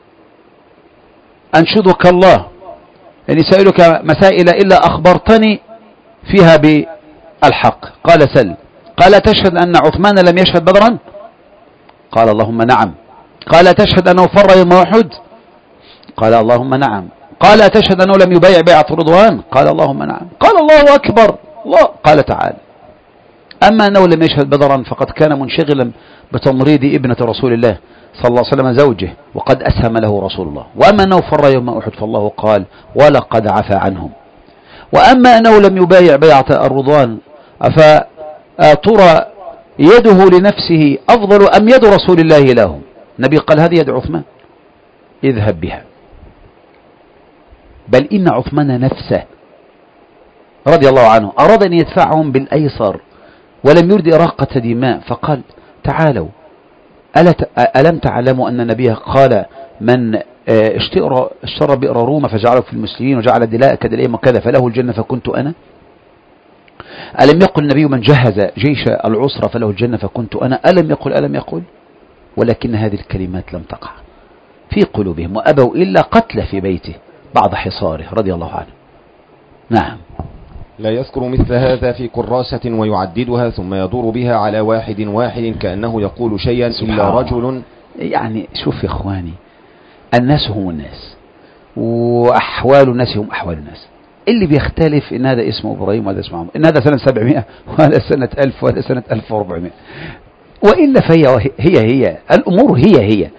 أنشدك الله إني سألك مسائل إلا أخبرتني فيها بالحق. قال: سل. قال: تشهد أن عثمان لم يشهد بدرا؟ قال: اللهم نعم. قال: تشهد أنه فر يوم أحد؟ قال: اللهم نعم. قال: تشهد أنه لم يبايع بيعة رضوان؟ قال: اللهم نعم. قال: الله أكبر. الله. قال تعالى: أما أنه لم يشهد بدرا فقد كان منشغلا بتمريض ابنة رسول الله صلى الله عليه وسلم زوجه وقد أسهم له رسول الله. وأما أنه فر يوم أحد فالله قال: ولقد عفى عنهم. وأما أنه لم يبايع بيعة الرضوان أفترى يده لنفسه أفضل أم يد رسول الله له؟ النبي قال: هذه يد عثمان، اذهب بها. بل إن عثمان نفسه رضي الله عنه أراد أن يدفعهم بالأيسر ولم يرد إراقة دماء، فقال: تعالوا، ألم تعلموا أن النبي قال: من اشترى بئر روما فجعله في المسلمين وجعل الدلاء كدلائم وكذا فله الجنة فكنت أنا؟ ألم يقل النبي: من جهز جيش العسرة فله الجنة فكنت أنا؟ ألم يقل ألم يقل ولكن هذه الكلمات لم تقع في قلوبهم وأبوا إلا قتل في بيته بعد حصاره رضي الله عنه. نعم. لا يذكر مثل هذا في كراسة ويعددها ثم يدور بها على واحد واحد كأنه يقول شيئا إلا رجل. يعني شوف يا إخواني، الناس هم الناس وأحوال الناس هم أحوال الناس. اللي بيختلف إن هذا اسمه إبراهيم وهذا اسمه عمر، إن هذا سنة سبعمائة وهذا سنة ألف وهذا سنة ألف وأربعمائة، وإلا فهي هي هي الأمور هي هي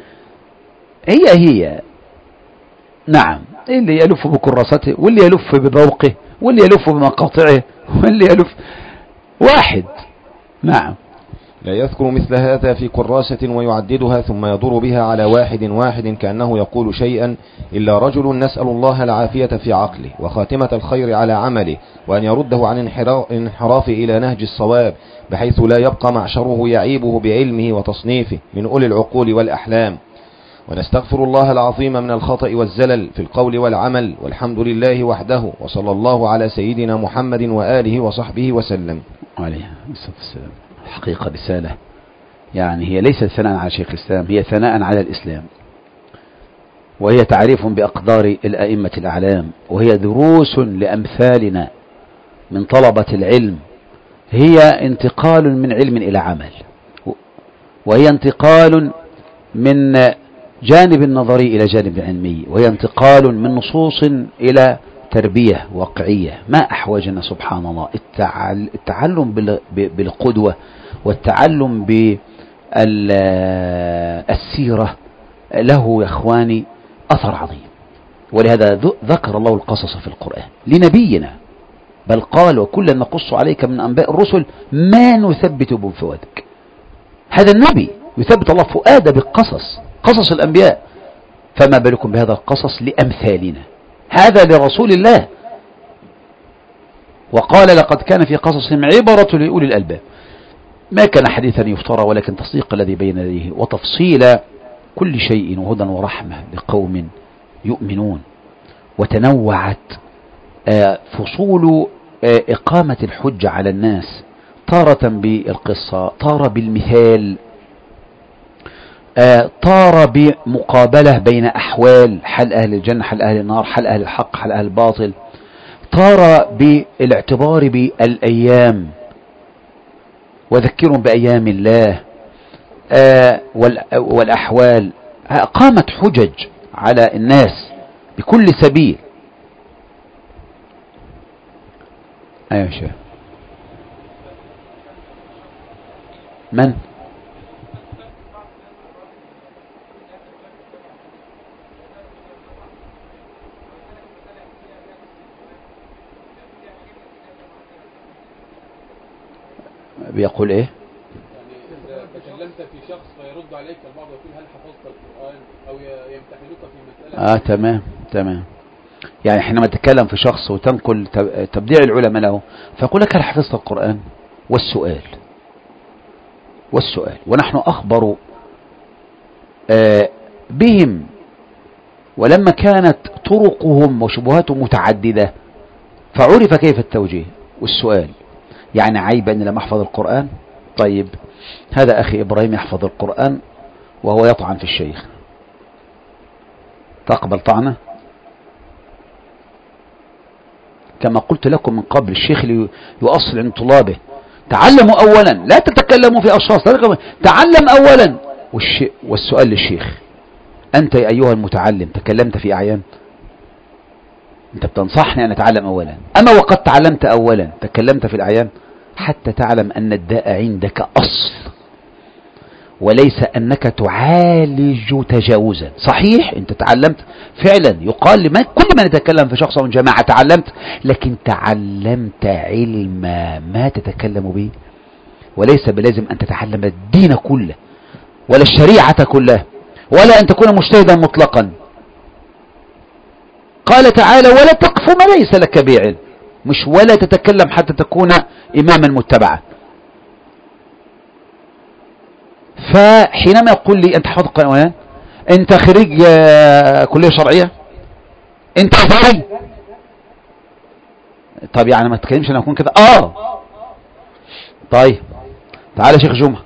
هي هي. نعم. اللي يلف بكراسته واللي يلف بذوقه واللي يلف بمقاطعه واللي يلف واحد. نعم. لا يذكر مثل هذا في كراسة ويعددها ثم يدور بها على واحد واحد كأنه يقول شيئا إلا رجل نسأل الله العافية في عقله وخاتمة الخير على عمله وأن يرده عن انحراف إلى نهج الصواب بحيث لا يبقى معشره يعيبه بعلمه وتصنيفه من أولي العقول والأحلام. ونستغفر الله العظيم من الخطأ والزلل في القول والعمل، والحمد لله وحده، وصلى الله على سيدنا محمد وآله وصحبه وسلم. عليه الصلاة والسلام. حقيقة رسالة، يعني هي ليست ثناء على شيخ الإسلام، هي ثناء على الإسلام، وهي تعريف بأقدار الأئمة الأعلام، وهي دروس لأمثالنا من طلبة العلم، هي انتقال من علم إلى عمل، وهي انتقال من جانب النظري إلى جانب علمي، وهي انتقال من نصوص إلى تربية واقعية. ما أحوجنا سبحان الله التعلم بالقدوة والتعلم بالسيرة له يا إخواني أثر عظيم. ولهذا ذكر الله القصص في القرآن لنبينا، بل قال: وكلا نقص عليك من أنباء الرسل ما نثبت بفؤادك. هذا النبي يثبت الله فؤاده بالقصص، قصص الأنبياء، فما بالكم بهذا القصص لأمثالنا، هذا لرسول الله. وقال: لقد كان في قصصهم عبرة لأولي الألباب. ما كان حديثا يفترى ولكن تصديق الذي بين يديه وتفصيل كل شيء وهدى ورحمة لقوم يؤمنون. وتنوعت فصول إقامة الحجة على الناس، تارة بالقصة، تارة بالمثال، طار بمقابلة بين أحوال، حل أهل الجنة حل أهل النار، حل أهل الحق حل أهل الباطل، طار بالاعتبار بالأيام وذكرهم بأيام الله والأحوال. قامت حجج على الناس بكل سبيل. أيوة يا شيخ. من؟ بيقول ايه؟ يعني إذا تكلمت في شخص فيرد عليك البعض يقول هل حفظت القرآن أو يمتحنوك في مسألة. اه تمام تمام. يعني حينما تتكلم في شخص وتنقل تبديع العلماء له فيقول لك هل حفظت القرآن؟ والسؤال والسؤال ونحن أخبر آه بهم، ولما كانت طرقهم وشبهاتهم متعددة فعرف كيف التوجيه والسؤال. يعني عيب أن لم أحفظ القرآن؟ طيب هذا أخي إبراهيم يحفظ القرآن وهو يطعن في الشيخ، تقبل طعنه؟ كما قلت لكم من قبل، الشيخ يؤصل عند طلابه تعلموا أولا، لا تتكلموا في أشخاص، تعلم أولا. والسؤال للشيخ، أنت يا أيها المتعلم تكلمت في أعيان؟ أنت بتنصحني أن أتعلم أولا، أما وقد تعلمت أولا تكلمت في الأعيان؟ حتى تعلم أن الداء عندك أصل وليس أنك تعالج تجاوزا. صحيح أنت تعلمت فعلا، يقال لما كل من يتكلم في شخص أو جماعة تعلمت، لكن تعلمت علم ما تتكلم به، وليس بلازم أن تتعلم الدين كله ولا الشريعة كلها ولا أن تكون مجتهدا مطلقا. قال تعالى ولا تقف ما ليس لك به علم، مش ولا تتكلم حتى تكون إماما متبعا. فحينما يقول لي أنت حافظ القرآن، أنت خريج كلية شرعية، أنت أزهري، طب يعني ما تتكلمش أنا أكون كده. آه طيب تعالى شيخ جمعة،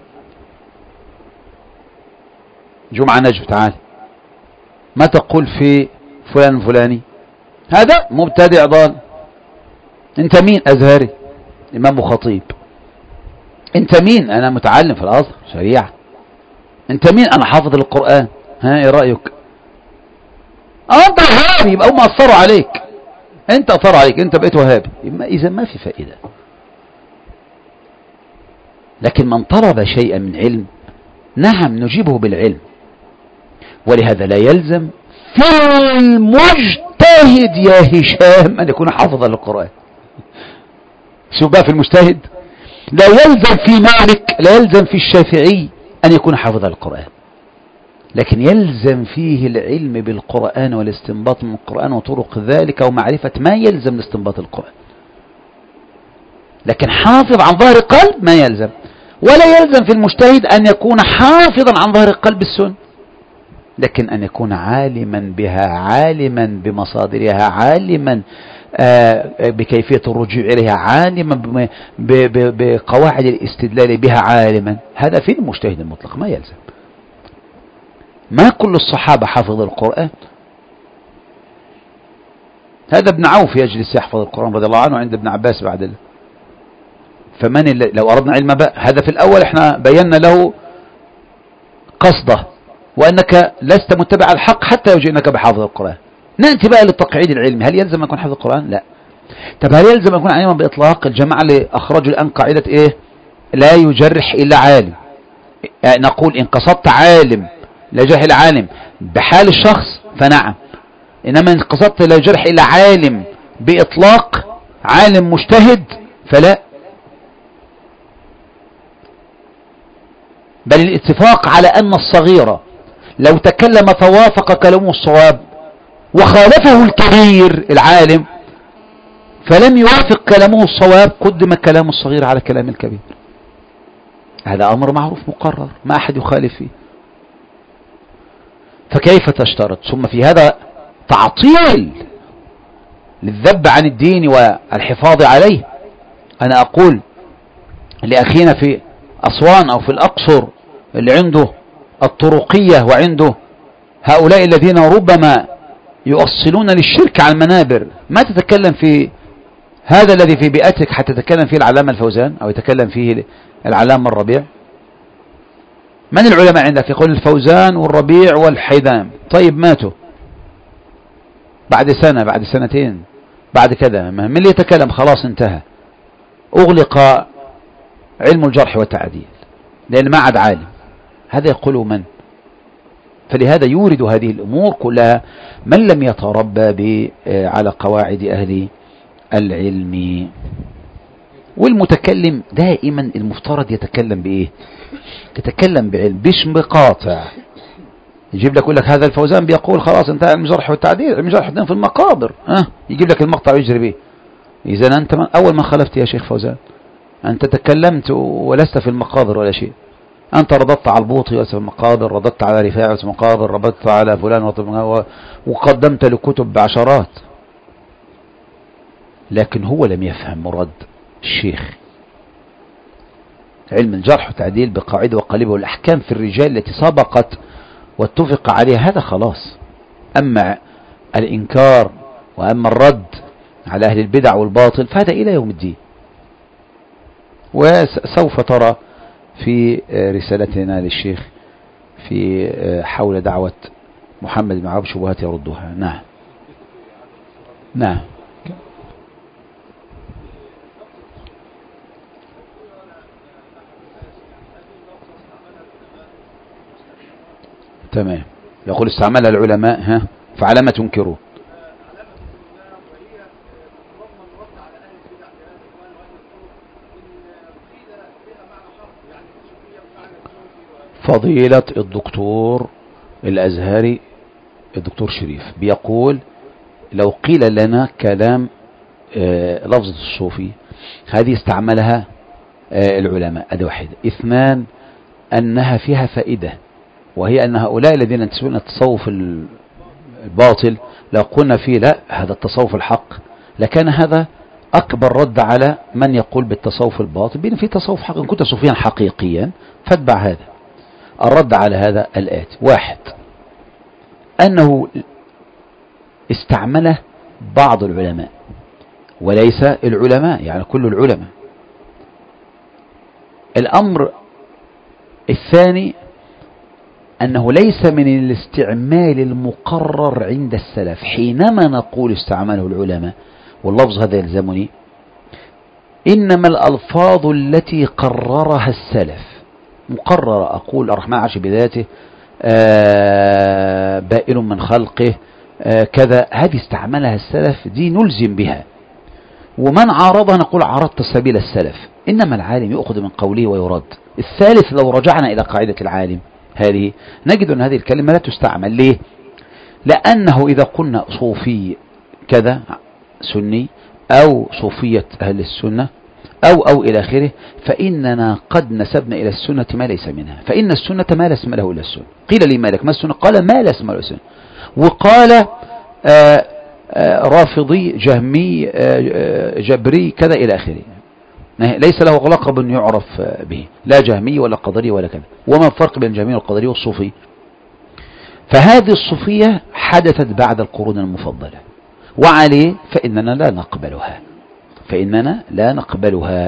جمعة نجم، تعال ما تقول في فلان فلاني؟ هذا مبتدع ضال. أنت مين؟ أزهري إمام وخطيب. أنت مين؟ أنا متعلم في الأزهر شريعة. أنت مين؟ أنا حافظ القرآن. ها إيه رأيك؟ آه أنت وهابي، يبقى هم أثروا عليك، أنت أثروا عليك، أنت بقيت وهابي، إذا ما في فائدة. لكن من طلب شيئا من علم نعم نجيبه بالعلم، ولهذا لا يلزم في المجتهد يا هشام أن يكون حافظا للقرآن. شوف بقى في المجتهد، لا يلزم في مالك، لا يلزم في الشافعي أن يكون حافظا للقرآن، لكن يلزم فيه العلم بالقرآن والاستنباط من القرآن وطرق ذلك ومعرفة ما يلزم لاستنباط القرآن. لكن حافظ عن ظهر قلب ما يلزم، ولا يلزم في المجتهد أن يكون حافظا عن ظهر قلب السنة، لكن أن يكون عالما بها، عالما بمصادرها، عالما بكيفية الرجوع إليها، عالما بقواعد الاستدلال بها، عالما. هذا في المجتهد المطلق ما يلزم. ما كل الصحابة حفظ القرآن. هذا ابن عوف يجلس يحفظ القرآن رضي الله عنه عند ابن عباس بعد الله. فمن اللي لو أردنا علم بقى، هذا في الأول احنا بينا له قصده وأنك لست متبع الحق حتى يجئنك بحافظ القرآن. نأتي بقى للتقعيد العلمي، هل يلزم أن يكون حافظ القرآن؟ لا. طب هل يلزم أن يكون عالما بإطلاق؟ الجماعة اللي أخرجوا الآن قاعدة إيه؟ لا يجرح إلا عالم. يعني نقول إن قصدت عالم لا يجرح إلا عالم بحال الشخص فنعم، إنما إن قصدت لا يجرح إلا عالم بإطلاق، عالم مجتهد، فلا. بل الاتفاق على أن الصغير لو تكلم فوافق كلامه الصواب وخالفه الكبير العالم فلم يوافق كلامه الصواب قدم كلام الصغير على كلام الكبير. هذا أمر معروف مقرر ما أحد يخالف فيه. فكيف تشترط؟ ثم في هذا تعطيل للذب عن الدين والحفاظ عليه. أنا أقول لأخينا في أسوان أو في الأقصر اللي عنده الطرقية وعنده هؤلاء الذين ربما يؤصلون للشرك على المنابر، ما تتكلم في هذا الذي في بيئتك حتى تتكلم فيه العلامة الفوزان أو يتكلم فيه العلامة الربيع. من العلماء عندك؟ يقول الفوزان والربيع والحيدام. طيب ماتوا، بعد سنة بعد سنتين بعد كذا، من اللي يتكلم خلاص انتهى، أغلق علم الجرح والتعديل لأن ما عاد عالم. هذا يقول من؟ فلهذا يورد هذه الأمور كلها من لم يتربى على قواعد أهل العلم. والمتكلم دائما المفترض يتكلم بإيه؟ يتكلم بعلم، بش بقاطع. يجيب لك يقول لك هذا الفوزان بيقول خلاص انتهى علم الجرح والتعديل، علم الجرح والتعديل في المقابر، ها يجيب لك المقطع ويجري به. إذا أنت من أول ما خلفت يا شيخ فوزان، أنت تكلمت ولست في المقابر ولا شيء. أنت رددت على البوطي ولست في المقابر، رددت على رفاعي ولست في المقابر، رددت على فلان وقدمت لكتب بعشرات، لكن هو لم يفهم مراد الشيخ. علم الجرح والتعديل بقاعدة وقالبه والأحكام في الرجال التي سبقت واتفق عليها، هذا خلاص. أما الإنكار وأما الرد على أهل البدع والباطل فهذا إلى يوم الدين. وسوف ترى في رسالتنا للشيخ في حول دعوة محمد بن عبد شبهات يردها. نعم نعم تمام. يقول استعملها العلماء ها فعلى ما تنكرون. فضيلة الدكتور الأزهري الدكتور شريف بيقول لو قيل لنا كلام آه لفظة الصوفي هذه استعملها آه العلماء، هذا واحد. اثنان أنها فيها فائدة، وهي أن هؤلاء الذين ينتسبون التصوف الباطل لو قلنا فيه لا هذا التصوف الحق لكان هذا أكبر رد على من يقول بالتصوف الباطل بأن في تصوف حق. إن كنت صوفيا حقيقيا فاتبع هذا. الرد على هذا الآتي: واحد، أنه استعمله بعض العلماء وليس العلماء، يعني كل العلماء. الأمر الثاني أنه ليس من الاستعمال المقرر عند السلف. حينما نقول استعمله العلماء واللفظ هذا يلزمني، إنما الألفاظ التي قررها السلف مقررة. أقول الرحمن عرش بذاته، آه بائن من خلقه، آه كذا، هذه استعملها السلف، دي نلزم بها. ومن عارضها نقول عرضت سبيل السلف. إنما العالم يأخذ من قوله ويرد. الثالث، لو رجعنا إلى قاعدة العالم هذه نجد أن هذه الكلمة لا تستعمل. ليه؟ لأنه إذا قلنا صوفي كذا سني أو صوفية أهل السنة أو أو إلى آخره، فإننا قد نسبنا إلى السنة ما ليس منها. فإن السنة ما لا اسم له إلا السنة. قيل لي مالك ما السنة؟ قال ما لا اسم له السنة. وقال آآ آآ رافضي جهمي آآ جبري كذا إلى آخره، ليس له لقب يعرف به، لا جهمي ولا قدري ولا كذا. وما الفرق بين الجهمي والقدري والصوفي؟ فهذه الصوفية حدثت بعد القرون المفضلة، وعليه فإننا لا نقبلها فإننا لا نقبلها.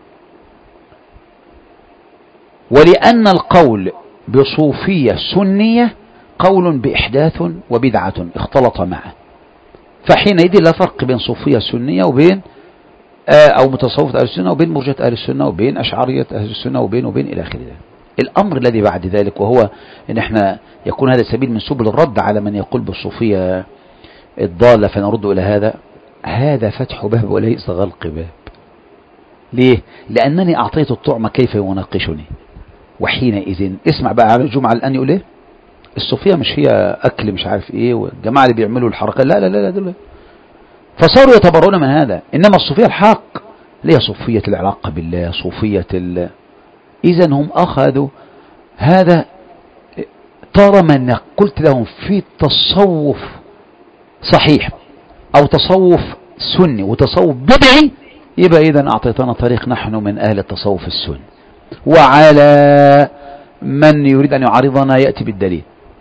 ولأن القول بصوفية سنية قول بإحداث وبدعة اختلط معه، فحينئذ لا فرق بين صوفية سنية وبين أو متصوفة أهل السنة وبين مرجئة أهل السنة وبين أشعرية أهل السنة وبين وبين إلى آخره. الأمر الذي بعد ذلك وهو إن إحنا يكون هذا سبيل من سبل الرد على من يقول بالصوفية الضالة، فنرد إلى هذا. هذا فتح باب وليس غلق باب. ليه؟ لأنني أعطيت الطعم كيف يناقشني. وحينئذ اسمع بقى على الجمعة الآن يقول إيه؟ الصوفية مش هي أكل مش عارف إيه، والجماعة اللي بيعملوا الحركات لا لا لا لا دول. فصاروا يتبرؤون من هذا. إنما الصوفية الحق ليه صوفية العلاقة بالله، صوفية ال... إذن هم أخذوا هذا. طالما أنك قلت لهم في تصوف صحيح أو تصوف سني وتصوف بدعي، يبقى إذن أعطيتنا طريق نحن من أهل التصوف السني. وعلى من يريد أن يعارضنا يأتي بالدليل.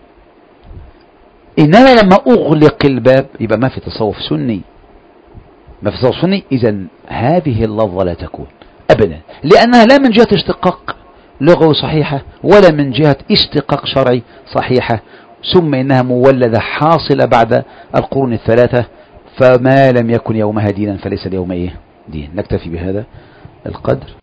إنما لما أغلق الباب يبقى ما في تصوف سني، ما في تصوف سني. إذن هذه اللفظة لا تكون أبدا، لأنها لا من جهة اشتقاق لغوي صحيحة ولا من جهة اشتقاق شرعي صحيحة. ثم إنها مولدة حاصلة بعد القرون الثلاثة، فما لم يكن يومها دينا فليس اليوم إيه دين. نكتفي بهذا القدر.